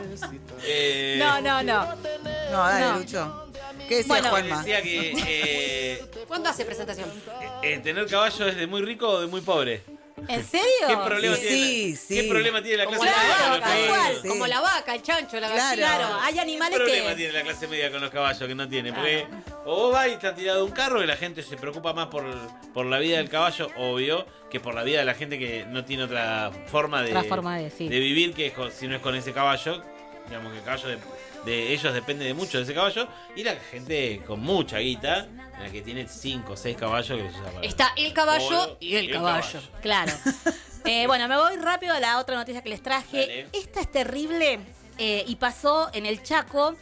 No. No, dale, Lucho. ¿Qué decía Juanma? Decía que... ¿Cuándo hace presentación? Tener caballo es de muy rico o de muy pobre. ¿En serio? ¿Qué problema tiene? Sí. ¿Qué problema tiene la clase media? media con los caballos? Como la vaca, el chancho, la gallina. Claro, hay animales ¿Qué que... problema tiene la clase media con los caballos que no tiene? Porque o vos vas y te han tirado un carro y la gente se preocupa más por la vida del caballo, obvio, que por la vida de la gente que no tiene otra forma de vivir que si no es con ese caballo. Digamos que el caballo de ellos depende de mucho de ese caballo. Y la gente con mucha guita, la que tiene 5 o 6 caballos, que está el caballo y el caballo. Claro. Bueno, me voy rápido a la otra noticia que les traje. Dale. Esta es terrible y pasó en el Chaco.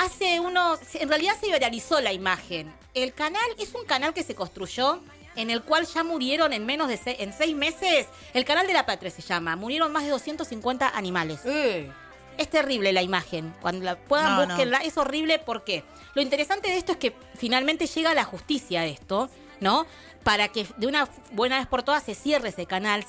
En realidad se viralizó la imagen. El canal es un canal que se construyó, en el cual ya murieron en 6 meses. El canal de la Patria se llama. Murieron más de 250 animales. Es terrible la imagen. Cuando la puedan, búsquenla. Es horrible porque lo interesante de esto es que finalmente llega a la justicia esto, ¿no? Para que de una buena vez por todas se cierre ese canal.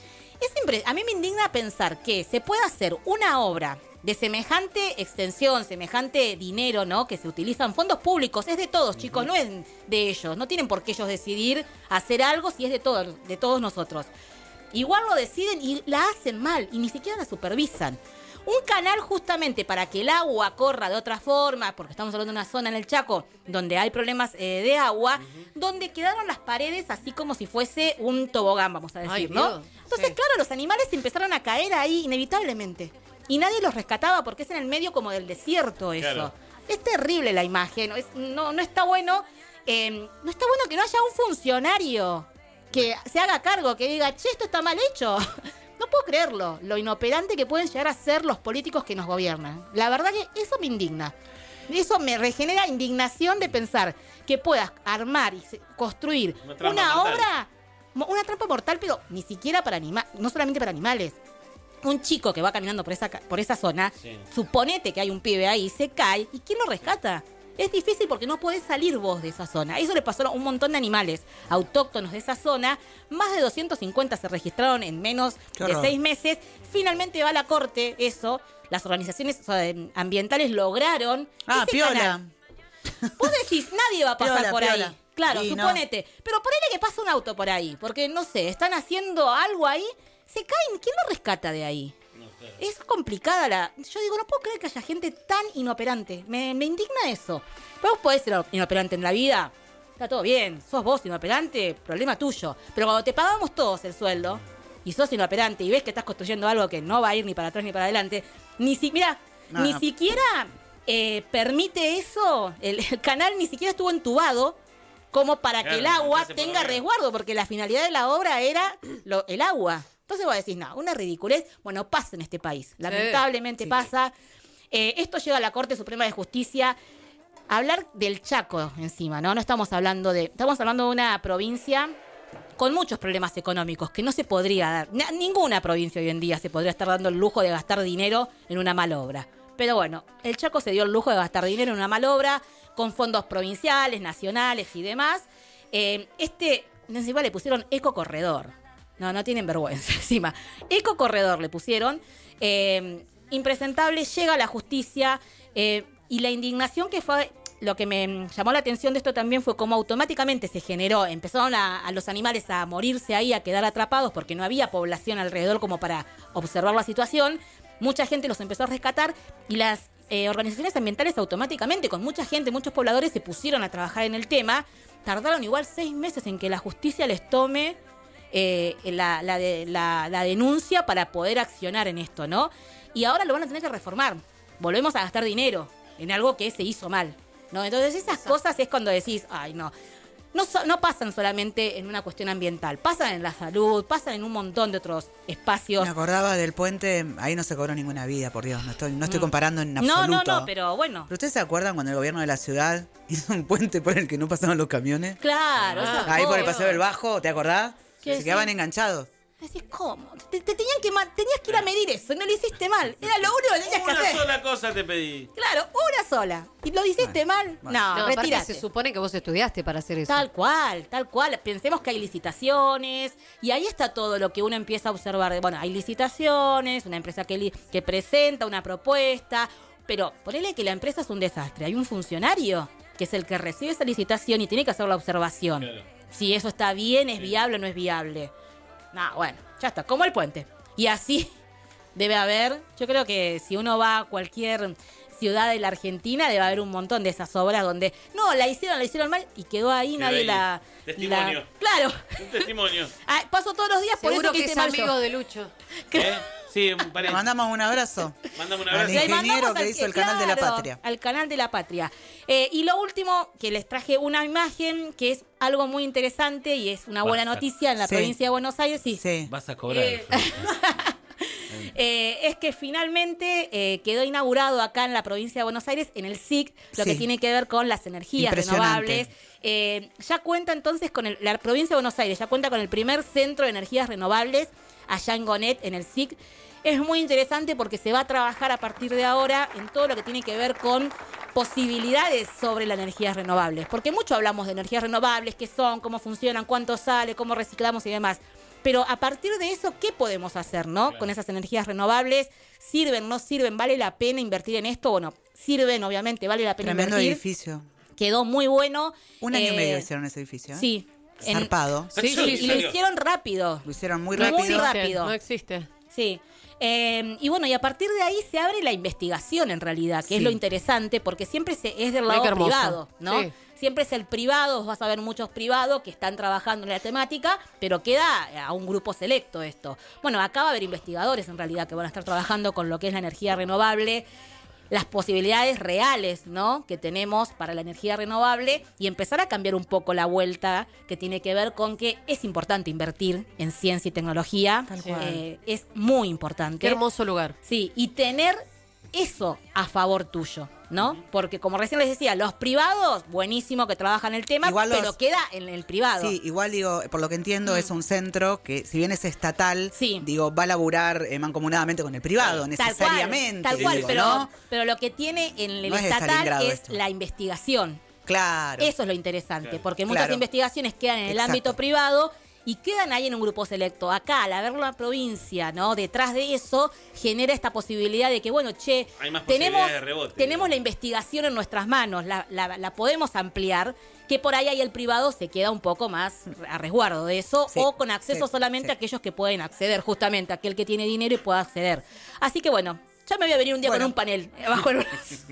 A mí me indigna pensar que se pueda hacer una obra de semejante extensión, semejante dinero, ¿no? Que se utilizan fondos públicos. Es de todos, chicos, no es de ellos. No tienen por qué ellos decidir hacer algo si es de todos nosotros. Igual lo deciden y la hacen mal y ni siquiera la supervisan. Un canal justamente para que el agua corra de otra forma, porque estamos hablando de una zona en el Chaco donde hay problemas de agua, donde quedaron las paredes así como si fuese un tobogán, vamos a decir, ¿no? Dios. Entonces, claro, los animales empezaron a caer ahí inevitablemente. Y nadie los rescataba porque es en el medio como del desierto eso. Claro. Es terrible la imagen, no está bueno. No está bueno que no haya un funcionario que se haga cargo, que diga, che, esto está mal hecho. No puedo creerlo, lo inoperante que pueden llegar a ser los políticos que nos gobiernan. La verdad que eso me indigna. Eso me regenera indignación de pensar que puedas armar y construir una obra, una trampa mortal, pero ni siquiera para animales, no solamente para animales. Un chico que va caminando por esa zona, suponete que hay un pibe ahí, se cae, ¿y quién lo rescata? Es difícil porque no podés salir vos de esa zona. Eso le pasó a un montón de animales autóctonos de esa zona. Más de 250 se registraron en menos de 6 meses. Finalmente va a la corte eso. Las organizaciones ambientales lograron... piola. Canal. Vos decís, nadie va a pasar por piola. ahí. Claro, Sí, suponete. Pero ponele que pasa un auto por ahí. Porque, no sé, están haciendo algo ahí. Se caen. ¿Quién lo rescata de ahí? Es complicada Yo digo, no puedo creer que haya gente tan inoperante. Me indigna eso. Pero vos podés ser inoperante en la vida. Está todo bien. Sos vos inoperante, problema tuyo. Pero cuando te pagamos todos el sueldo y sos inoperante y ves que estás construyendo algo que no va a ir ni para atrás ni para adelante, ni siquiera permite eso. El canal ni siquiera estuvo entubado como para que el agua tenga resguardo, porque la finalidad de la obra era el agua. Entonces vos decís, no, una ridiculez. Bueno, pasa en este país. Lamentablemente pasa. Esto llega a la Corte Suprema de Justicia. Hablar del Chaco encima, ¿no? No estamos hablando estamos hablando de una provincia con muchos problemas económicos que no se podría dar. Ninguna provincia hoy en día se podría estar dando el lujo de gastar dinero en una malobra. Pero bueno, el Chaco se dio el lujo de gastar dinero en una malobra con fondos provinciales, nacionales y demás. Encima le pusieron ecocorredor. No tienen vergüenza encima. Ecocorredor le pusieron. Impresentable, llega a la justicia. Y la indignación que fue... Lo que me llamó la atención de esto también fue cómo automáticamente se generó. Empezaron a los animales a morirse ahí, a quedar atrapados porque no había población alrededor como para observar la situación. Mucha gente los empezó a rescatar y las organizaciones ambientales automáticamente, con mucha gente, muchos pobladores, se pusieron a trabajar en el tema. Tardaron igual 6 meses en que la justicia les tome la denuncia para poder accionar en esto, ¿no? Y ahora lo van a tener que reformar. Volvemos a gastar dinero en algo que se hizo mal, ¿no? Entonces esas cosas es cuando decís, ay, no pasan solamente en una cuestión ambiental, pasan en la salud, pasan en un montón de otros espacios. Me acordaba del puente, ahí no se cobró ninguna vida, por Dios, no estoy comparando en absoluto. No, pero bueno. ¿Pero ustedes se acuerdan cuando el gobierno de la ciudad hizo un puente por el que no pasaban los camiones? Claro. Ahí por el Paseo del Bajo, ¿te acordás? Se quedaban enganchados. Decís, ¿cómo? Tenías que ir a medir eso, no lo hiciste mal. Era lo único que tenías que hacer. Una sola cosa te pedí. Claro, una sola. ¿Y lo hiciste mal? No, retírate. Se supone que vos estudiaste para hacer eso. Tal cual. Pensemos que hay licitaciones y ahí está todo lo que uno empieza a observar. Bueno, hay licitaciones, una empresa que presenta una propuesta, pero ponele que la empresa es un desastre. Hay un funcionario que es el que recibe esa licitación y tiene que hacer la observación. Claro. Si eso está bien, es viable o no es viable. No, bueno, ya está, como el puente. Y así debe haber, yo creo que si uno va a cualquier ciudad de la Argentina, debe haber un montón de esas obras donde, no, la hicieron mal y quedó ahí, nadie la... Testimonio. Claro. Un testimonio. Paso todos los días por seguro eso que es amigo de Lucho. Sí, le mandamos un abrazo. Mandamos un abrazo. Al ingeniero que hizo el Canal de la Patria. Al Canal de la Patria. Y lo último, que les traje una imagen que es algo muy interesante y es una buena noticia en la provincia de Buenos Aires. Sí. Vas a cobrar. Es que finalmente quedó inaugurado acá en la provincia de Buenos Aires, en el SIC, lo que tiene que ver con las energías renovables. Ya cuenta entonces con la provincia de Buenos Aires, ya cuenta con el primer centro de energías renovables allá en Gonet, en el SIC. Es muy interesante porque se va a trabajar a partir de ahora en todo lo que tiene que ver con posibilidades sobre las energías renovables. Porque mucho hablamos de energías renovables, qué son, cómo funcionan, cuánto sale, cómo reciclamos y demás. Pero a partir de eso, ¿qué podemos hacer, no? Claro. Con esas energías renovables, ¿sirven, no sirven? ¿Vale la pena invertir en esto? Bueno, sirven, obviamente, vale la pena Tremendo invertir. Edificio. Quedó muy bueno. 1 año y medio hicieron ese edificio. Sí. Zarpado. Y lo hicieron rápido. Lo hicieron muy rápido. Muy rápido. No existe. Sí. Y bueno, y a partir de ahí se abre la investigación en realidad, que es lo interesante, porque siempre es del lado privado, ¿no? Sí. Siempre es el privado, vas a ver muchos privados que están trabajando en la temática, pero queda a un grupo selecto esto. Bueno, acá va a haber investigadores en realidad que van a estar trabajando con lo que es la energía renovable, las posibilidades reales, ¿no?, que tenemos para la energía renovable y empezar a cambiar un poco la vuelta que tiene que ver con que es importante invertir en ciencia y tecnología. Es muy importante. Qué hermoso lugar. Sí, y tener eso a favor tuyo, ¿no? Porque como recién les decía, los privados, buenísimo que trabajan el tema, pero queda en el privado. Sí, igual digo, por lo que entiendo, es un centro que, si bien es estatal, digo, va a laburar mancomunadamente con el privado, necesariamente. Tal cual, digo, pero, ¿no? pero lo que tiene en el estatal es la investigación. Claro. Eso es lo interesante, porque muchas investigaciones quedan en el ámbito privado y quedan ahí en un grupo selecto. Acá, al haber la provincia, ¿no?, detrás de eso, genera esta posibilidad de que, bueno, hay más posibilidades de rebote, tenemos la investigación en nuestras manos, la podemos ampliar, que por ahí el privado se queda un poco más a resguardo de eso, o con acceso solamente a aquellos que pueden acceder, justamente, aquel que tiene dinero y pueda acceder. Así que bueno, ya me voy a venir un día con un panel abajo en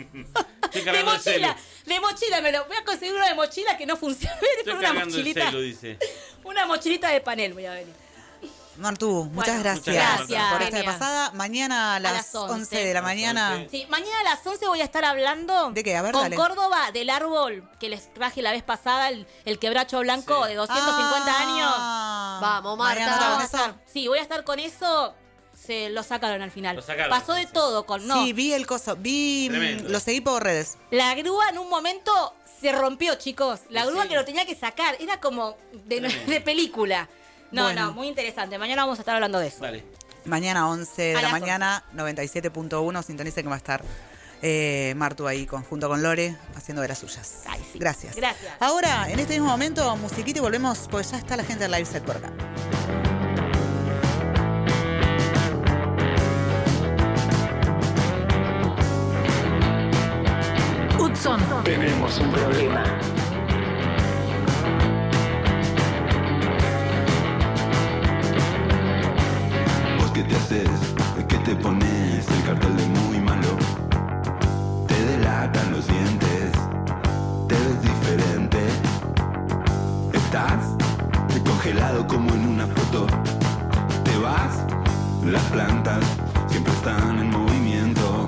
de mochila, voy a conseguir una de mochila que no funcione, pero una mochilita. Una mochilita de panel voy a venir. Martu, muchas gracias por esta pasada. Mañana a las 11 de la mañana. Sí, mañana a las 11 voy a estar hablando ¿de qué? A ver, con dale. Córdoba, del árbol que les traje la vez pasada, el quebracho blanco de 250 años. Vamos, Marta. Sí, voy a estar con eso. Se lo sacaron al final. Pasó de todo con Sí, vi el coso, lo seguí por redes. La grúa en un momento se rompió, chicos. La grúa que lo tenía que sacar, era como de película. No, muy interesante. Mañana vamos a estar hablando de eso. Vale. Mañana 11 de la mañana, 97.1, sintonice que va a estar Martu ahí junto con Lore haciendo de las suyas. Ay, sí. Gracias. Gracias. Ahora, en este mismo momento, musiquita y volvemos, pues ya está la gente del live set por acá. Hudson. Tenemos un problema. ¿Vos qué te haces? ¿Qué te pones? El cartel de muy malo. Te delatan los dientes. Te ves diferente. Estás congelado como en una foto. Te vas. Las plantas siempre están en movimiento.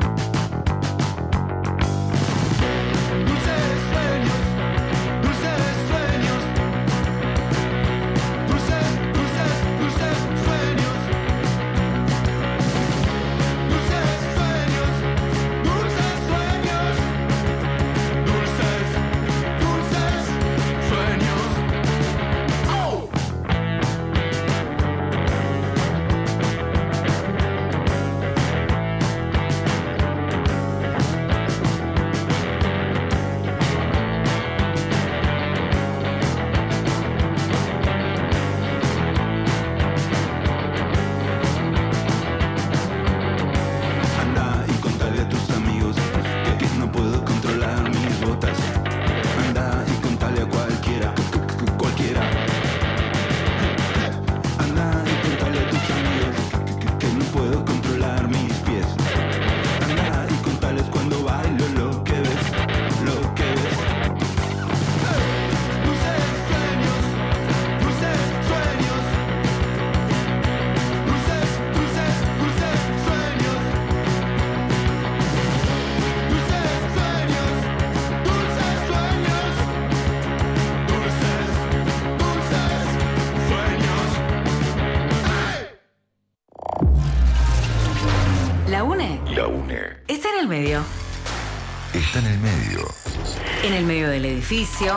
Medio. Está en el medio. En el medio del edificio.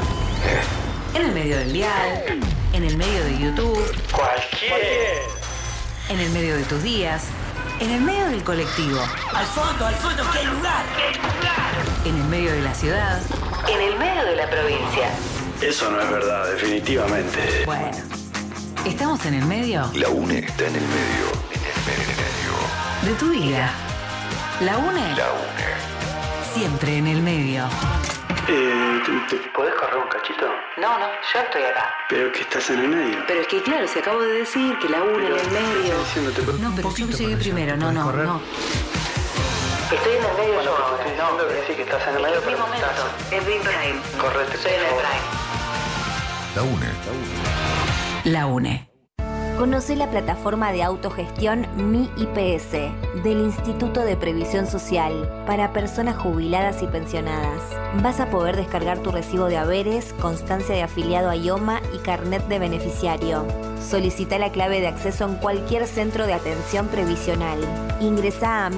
En el medio del dial. En el medio de YouTube. Cualquier. En el medio de tus días. En el medio del colectivo. Al fondo, ¡qué lugar! En el medio de la ciudad. En el medio de la provincia. Eso no es verdad, definitivamente. Bueno, ¿estamos en el medio? La UNE está en el medio. En el medio. De tu vida. La UNE. La UNE. Siempre en el medio. ¿Te ¿Podés correr un cachito? No, yo estoy acá. Pero que estás en el medio. Pero es que claro, se acabo de decir que la una en el medio. No, pero yo llegué primero, no. Estoy en el medio yo ahora. Estoy diciendo que sí, que estás en el medio, pero estás... Es Big Prime. Correte, Soy en el Prime. La UNE. La UNE. Conocé la plataforma de autogestión Mi IPS del Instituto de Previsión Social para personas jubiladas y pensionadas. Vas a poder descargar tu recibo de haberes, constancia de afiliado a IOMA y carnet de beneficiario. Solicita la clave de acceso en cualquier centro de atención previsional. Ingresá a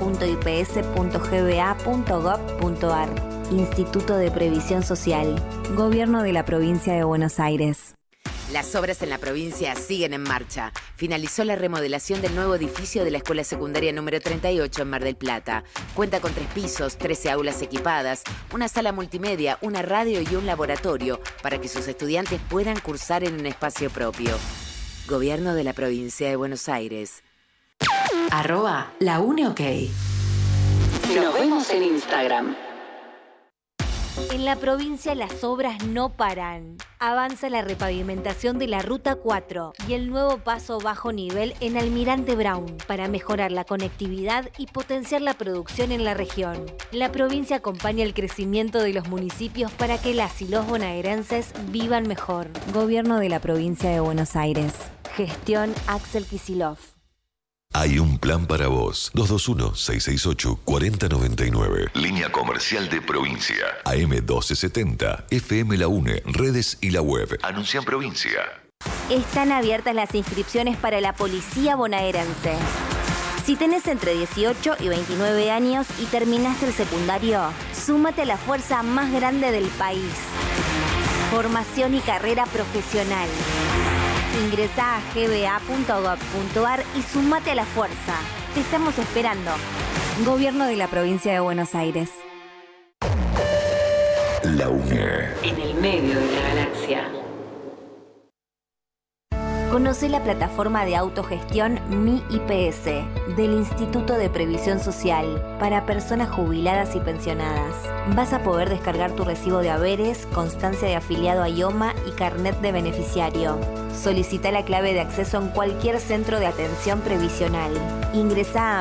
mi.ips.gba.gov.ar. Instituto de Previsión Social. Gobierno de la Provincia de Buenos Aires. Las obras en la provincia siguen en marcha. Finalizó la remodelación del nuevo edificio de la Escuela Secundaria número 38 en Mar del Plata. Cuenta con 3 pisos, 13 aulas equipadas, una sala multimedia, una radio y un laboratorio para que sus estudiantes puedan cursar en un espacio propio. Gobierno de la Provincia de Buenos Aires. @laUneOK. Nos vemos en Instagram. En la provincia las obras no paran. Avanza la repavimentación de la Ruta 4 y el nuevo paso bajo nivel en Almirante Brown para mejorar la conectividad y potenciar la producción en la región. La provincia acompaña el crecimiento de los municipios para que las y los bonaerenses vivan mejor. Gobierno de la Provincia de Buenos Aires. Gestión Axel Kicillof. Hay un plan para vos. 221-668-4099. Línea comercial de provincia. AM1270. FM La UNE. Redes y la web. Anuncia en provincia. Están abiertas las inscripciones para la policía bonaerense. Si tenés entre 18 y 29 años y terminaste el secundario, súmate a la fuerza más grande del país. Formación y carrera profesional. Ingresá a gba.gov.ar y sumate a la fuerza. Te estamos esperando. Gobierno de la Provincia de Buenos Aires. La UNE. En el medio de la galaxia. Conocé la plataforma de autogestión Mi IPS del Instituto de Previsión Social para personas jubiladas y pensionadas. Vas a poder descargar tu recibo de haberes, constancia de afiliado a IOMA y carnet de beneficiario. Solicita la clave de acceso en cualquier centro de atención previsional. Ingresá a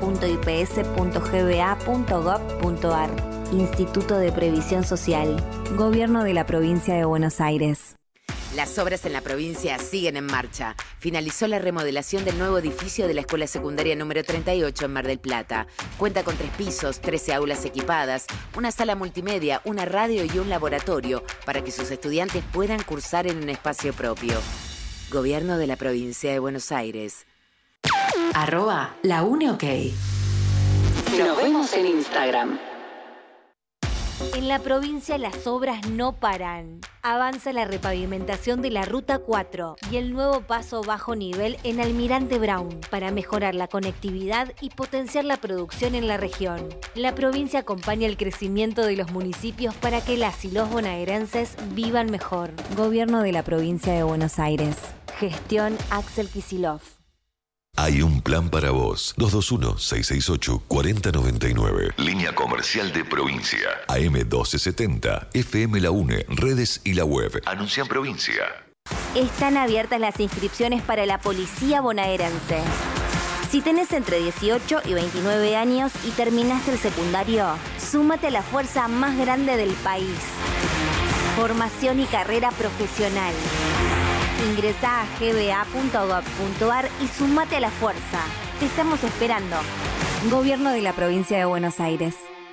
mi.ips.gba.gov.ar. Instituto de Previsión Social. Gobierno de la Provincia de Buenos Aires. Las obras en la provincia siguen en marcha. Finalizó la remodelación del nuevo edificio de la Escuela Secundaria número 38 en Mar del Plata. Cuenta con 3 pisos, 13 aulas equipadas, una sala multimedia, una radio y un laboratorio para que sus estudiantes puedan cursar en un espacio propio. Gobierno de la Provincia de Buenos Aires. @laUneOK. Nos vemos en Instagram. En la provincia las obras no paran. Avanza la repavimentación de la Ruta 4 y el nuevo paso bajo nivel en Almirante Brown para mejorar la conectividad y potenciar la producción en la región. La provincia acompaña el crecimiento de los municipios para que las y los bonaerenses vivan mejor. Gobierno de la Provincia de Buenos Aires. Gestión Axel Kicillof. Hay un plan para vos. 221-668-4099. Línea comercial de provincia. AM1270. FM La UNE. Redes y la web. Anuncia en provincia. Están abiertas las inscripciones para la policía bonaerense. Si tenés entre 18 y 29 años y terminaste el secundario, súmate a la fuerza más grande del país. Formación y carrera profesional. Ingresá a gba.gov.ar y sumate a la fuerza. Te estamos esperando. Gobierno de la Provincia de Buenos Aires.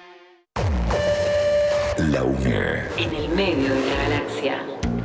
La UNE. En el medio de la galaxia.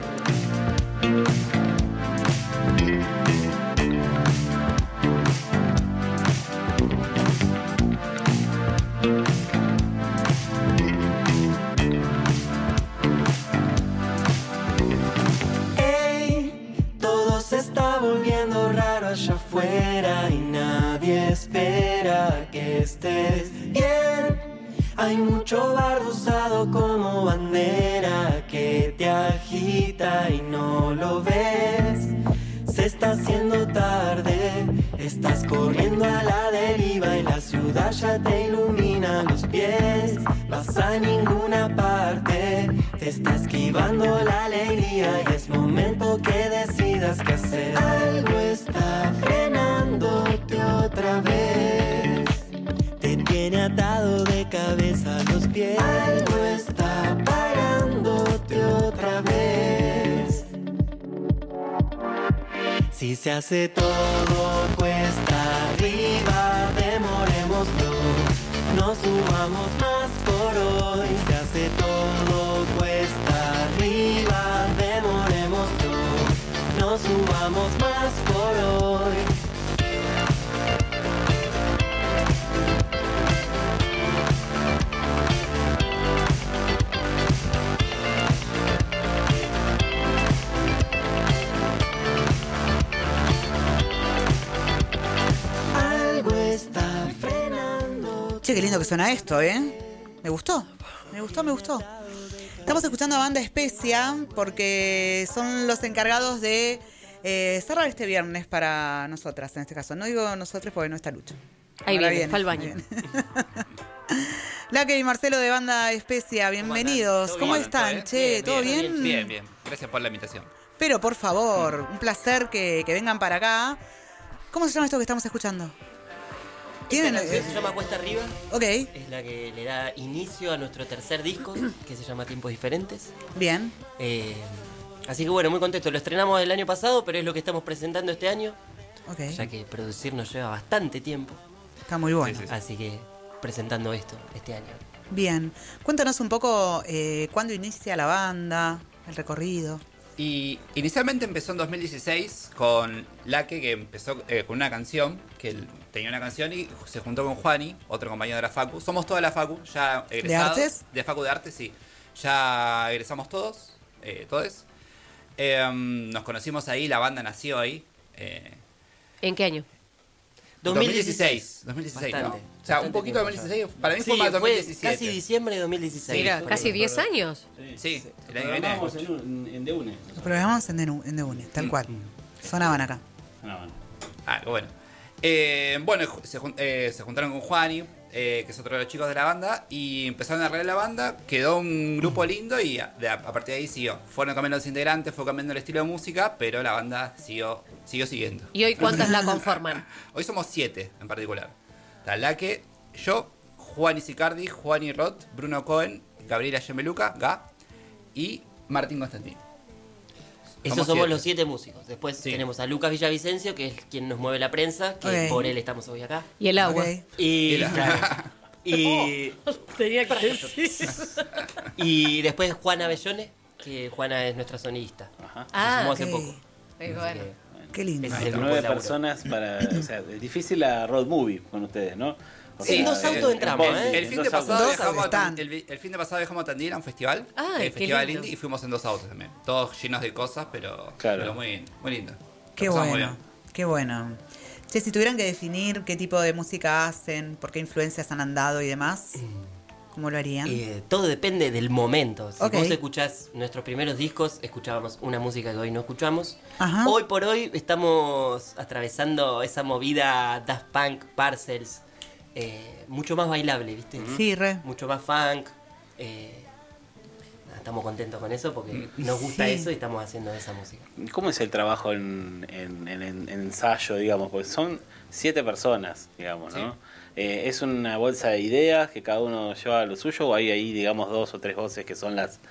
Se está volviendo raro allá afuera y nadie espera que estés bien. Hay mucho bardo usado como bandera que te agita y no lo ves. Se está haciendo tarde, estás corriendo a la deriva y la ciudad ya te ilumina los pies. Vas a ninguna parte, te está esquivando la alegría y es momento que decidas qué hacer. Algo está frenándote otra vez, te tiene atado de cabeza a los pies. Algo está parándote otra vez. Si se hace todo cuesta arriba, demorémoslo, no subamos más por hoy. Se hace todo cuesta arriba, demorémoslo, no subamos más por hoy. Che, qué lindo que suena esto, ¿eh? Me gustó. Estamos escuchando a Banda Especia porque son los encargados de cerrar este viernes para nosotras, en este caso. No digo nosotros porque no está Lucho. Ahí viene, fue al baño. Laque y Marcelo de Banda Especia, bienvenidos. ¿Cómo están? Che, ¿todo bien? Bien. Gracias por la invitación. Pero por favor, un placer que vengan para acá. ¿Cómo se llama esto que estamos escuchando? Esta canción se llama Cuesta Arriba. Ok. Es la que le da inicio a nuestro tercer disco, que se llama Tiempos Diferentes. Bien. Así que bueno, muy contento. Lo estrenamos el año pasado, pero es lo que estamos presentando este año. Ok. Ya que producir nos lleva bastante tiempo. Está muy bueno. Sí. Así que presentando esto este año. Bien. Cuéntanos un poco cuándo inicia la banda, el recorrido. Y inicialmente empezó en 2016 con Laque, que empezó con una canción, que él tenía una canción y se juntó con Juani, otro compañero de la Facu. Somos todos de la Facu, ya egresados. ¿De artes? De Facu de Artes, sí. Ya egresamos todos, todos. Nos conocimos ahí, la banda nació ahí. ¿En qué año? 2016, ¿no? O sea, un poquito de 2016, para mí fue más 2017. Casi diciembre de 2016. Mira, casi 10 años. Sí, el año que viene. En Deune. Lo programamos en Deune, tal cual. Sonaban acá. Bueno. Bueno, se juntaron con Juani, que es otro de los chicos de la banda, y empezaron a arreglar la banda, quedó un grupo lindo y a partir de ahí siguió. Fueron cambiando los integrantes, fue cambiando el estilo de música, pero la banda siguió siguiendo. ¿Y hoy cuántos la conforman? Hoy somos 7 en particular. Está Laque, yo, Juani Sicardi, Juani Roth, Bruno Cohen, Gabriela Gemeluca, Ga, y Martín Constantín. Esos somos los 7 músicos. Después tenemos a Lucas Villavicencio, que es quien nos mueve la prensa, que por él estamos hoy acá. Y el agua. Tenía que decir. Y después Juana Bellone, que Juana es nuestra sonidista. Nos hace poco. Bueno. Qué lindo. 9 personas para... O sea, es difícil la road movie con ustedes, ¿no? Sí, en 2 autos entramos, El fin de pasado dejamos a Tandil a un festival. El Festival Indie, y fuimos en 2 autos también. Todos llenos de cosas, pero muy lindo. Qué bueno, qué bueno. Che, si tuvieran que definir qué tipo de música hacen, por qué influencias han andado y demás, ¿cómo lo harían? Todo depende del momento. Si vos escuchás nuestros primeros discos, escuchábamos una música que hoy no escuchamos. Ajá. Hoy por hoy estamos atravesando esa movida Daft Punk, Parcels. Mucho más bailable, ¿viste? Sí, mucho más funk. Estamos contentos con eso porque nos gusta eso y estamos haciendo esa música. ¿Cómo es el trabajo en ensayo, digamos? Porque son 7 personas, digamos, ¿no? ¿Es una bolsa de ideas que cada uno lleva lo suyo o hay ahí, digamos, 2 o 3 voces que son las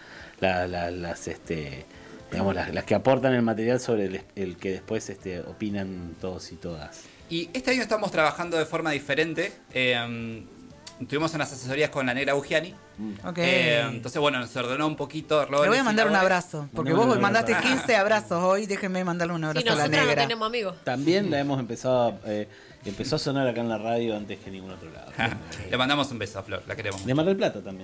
que aportan el material sobre el que después opinan todos y todas? Y este año estamos trabajando de forma diferente. Tuvimos unas asesorías con la Negra Bugiani. Entonces, bueno, nos ordenó un poquito. Le voy a mandar un abrazo, porque vos mandaste 15 abrazos hoy. Déjenme mandarle un abrazo a la Negra. No tenemos amigos. También la hemos empezado, empezó a sonar acá en la radio antes que en ningún otro lado. Le mandamos un beso a Flor, la queremos. De Mar del Plata también.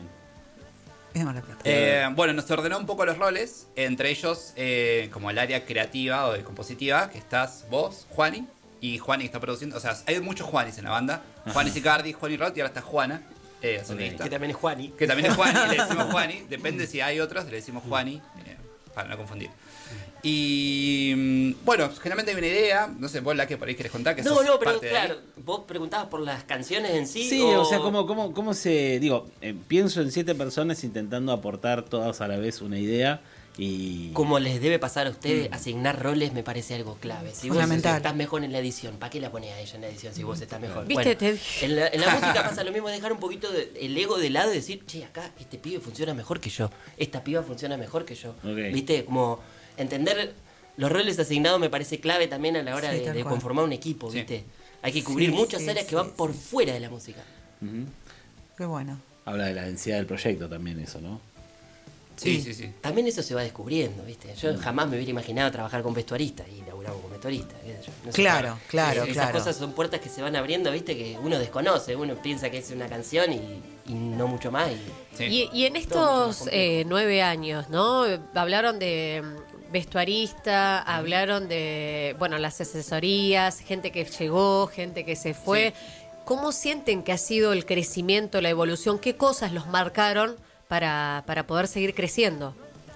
Bueno, nos ordenó un poco los roles, entre ellos como el área creativa o de compositiva, que estás vos, Juani, y Juani está produciendo. O sea, hay muchos Juanis en la banda. Juani Sicardi, Juani Roth y ahora está Juana, sonidista. Que también es Juani. Que también es Juani, le decimos Juani. Depende si hay otros, le decimos Juani, para no confundir. Y bueno, generalmente hay una idea, no sé, vos la que por ahí querés contar, que No, sos pero parte de ahí. claro, vos preguntabas por las canciones en sí. Sí, o sea, ¿cómo se...? Digo, pienso en 7 personas intentando aportar todas a la vez una idea y... Como les debe pasar a ustedes, asignar roles me parece algo clave. Si vos estás mejor en la edición, ¿para qué la ponés a ella en la edición si vos estás mejor? ¿Viste? Bueno, en la música pasa lo mismo, dejar un poquito el ego de lado y decir, che, acá este pibe funciona mejor que yo, esta piba funciona mejor que yo. Okay. ¿Viste? Como entender los roles asignados me parece clave también a la hora de conformar un equipo, ¿viste? Hay que cubrir muchas áreas que van por fuera de la música. Qué bueno. Habla de la densidad del proyecto también eso, ¿no? Sí. También eso se va descubriendo, ¿viste? Yo jamás me hubiera imaginado trabajar con vestuaristas y laburamos con vestuaristas. No sé, claro. Esas cosas son puertas que se van abriendo, ¿viste? Que uno desconoce, uno piensa que es una canción y no mucho más. Y en estos 9 años, ¿no? Hablaron de vestuarista, hablaron de, bueno, las asesorías, gente que llegó, gente que se fue. Sí. ¿Cómo sienten que ha sido el crecimiento, la evolución? ¿Qué cosas los marcaron para poder seguir creciendo?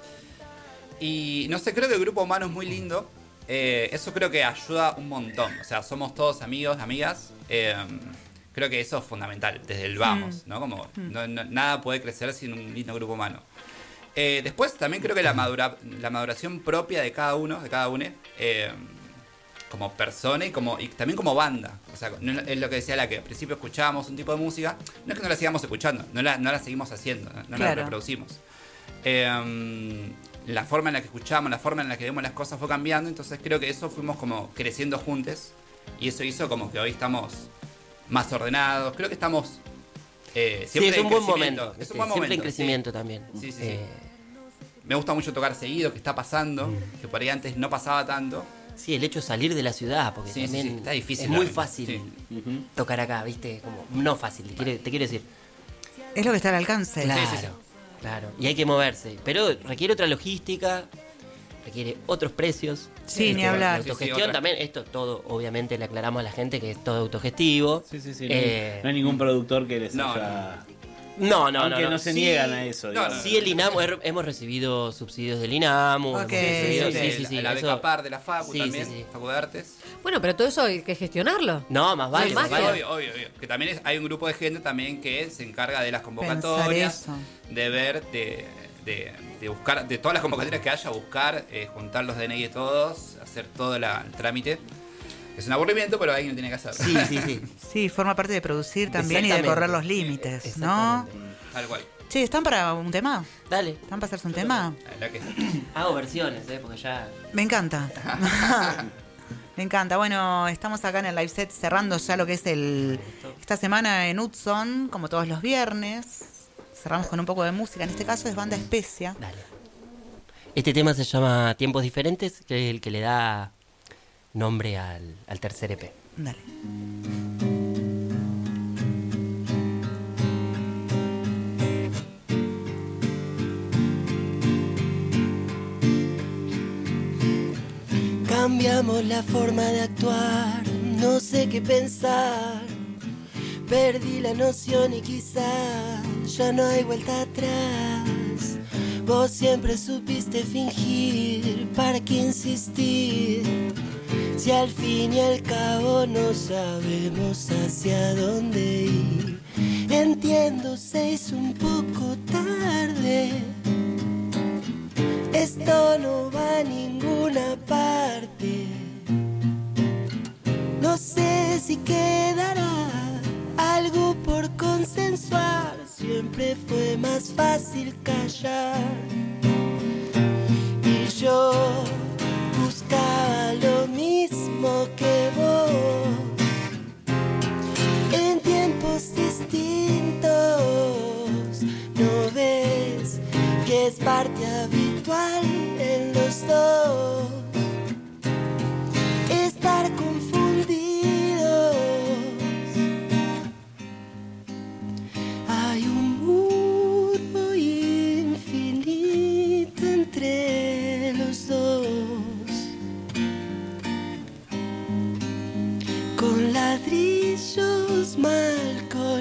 Y no sé, creo que el grupo humano es muy lindo. Eso creo que ayuda un montón. O sea, somos todos amigos, amigas. Creo que eso es fundamental, desde el vamos, ¿no? Como nada puede crecer sin un lindo grupo humano. Después también creo que la maduración propia de cada uno, de cada une, como persona y también como banda. O sea, es lo que decía la que al principio escuchábamos un tipo de música, no es que no la sigamos escuchando, no la seguimos haciendo, no la reproducimos. La forma en la que escuchamos, la forma en la que vemos las cosas fue cambiando, entonces creo que eso fuimos como creciendo juntos y eso hizo como que hoy estamos más ordenados, creo que estamos siempre es un buen momento. Es un buen siempre momento, en crecimiento también. Sí. Me gusta mucho tocar seguido, que está pasando, que por ahí antes no pasaba tanto. Sí, el hecho de salir de la ciudad, porque también está difícil. Es muy fácil tocar acá, ¿viste? Como no fácil, te quiero decir. Es lo que está al alcance. Claro. Y hay que moverse. Pero requiere otra logística, requiere otros precios. Sí, ni hablar. La autogestión también, esto todo, obviamente le aclaramos a la gente que es todo autogestivo. Sí. No hay ningún productor que les haya... Aunque no se niegan a eso. Sí, el INAMU, hemos recibido subsidios del INAMU. Sí. La beca PAR de la FACU también, Facu de Artes. Bueno, pero todo eso hay que gestionarlo. No, más vale. Obvio. Que también hay un grupo de gente también que se encarga de las convocatorias, de ver, de buscar, de todas las convocatorias que haya, buscar, juntar los DNI de todos, hacer todo el trámite. Es un aburrimiento, pero alguien lo tiene que hacer. Sí. Sí, forma parte de producir también y de correr los límites, ¿no? Tal cual. Che, ¿están para un tema? Dale. ¿Están para hacerse un tema? Hago versiones, porque ya... Me encanta. Me encanta. Bueno, estamos acá en el live set cerrando ya lo que es esta semana en Hudson, como todos los viernes. Cerramos con un poco de música, en este caso es Banda Especia. Dale. Este tema se llama Tiempos Diferentes, que es el que le da nombre al tercer EP. Dale. Cambiamos la forma de actuar, no sé qué pensar. Perdí la noción y quizás ya no hay vuelta atrás. Vos siempre supiste fingir, ¿para qué insistir? Si al fin y al cabo no sabemos hacia dónde ir. Entiendo, se hizo un poco tarde. Esto no va a ninguna parte. No sé si quedará algo por consensuar. Siempre fue más fácil callar. Y yo buscaba lo mismo que vos, en tiempos distintos. ¿No ves que es parte habitual en los dos estar confundidos? Hay un muro infinito entre los dos, con ladrillos mal colocados.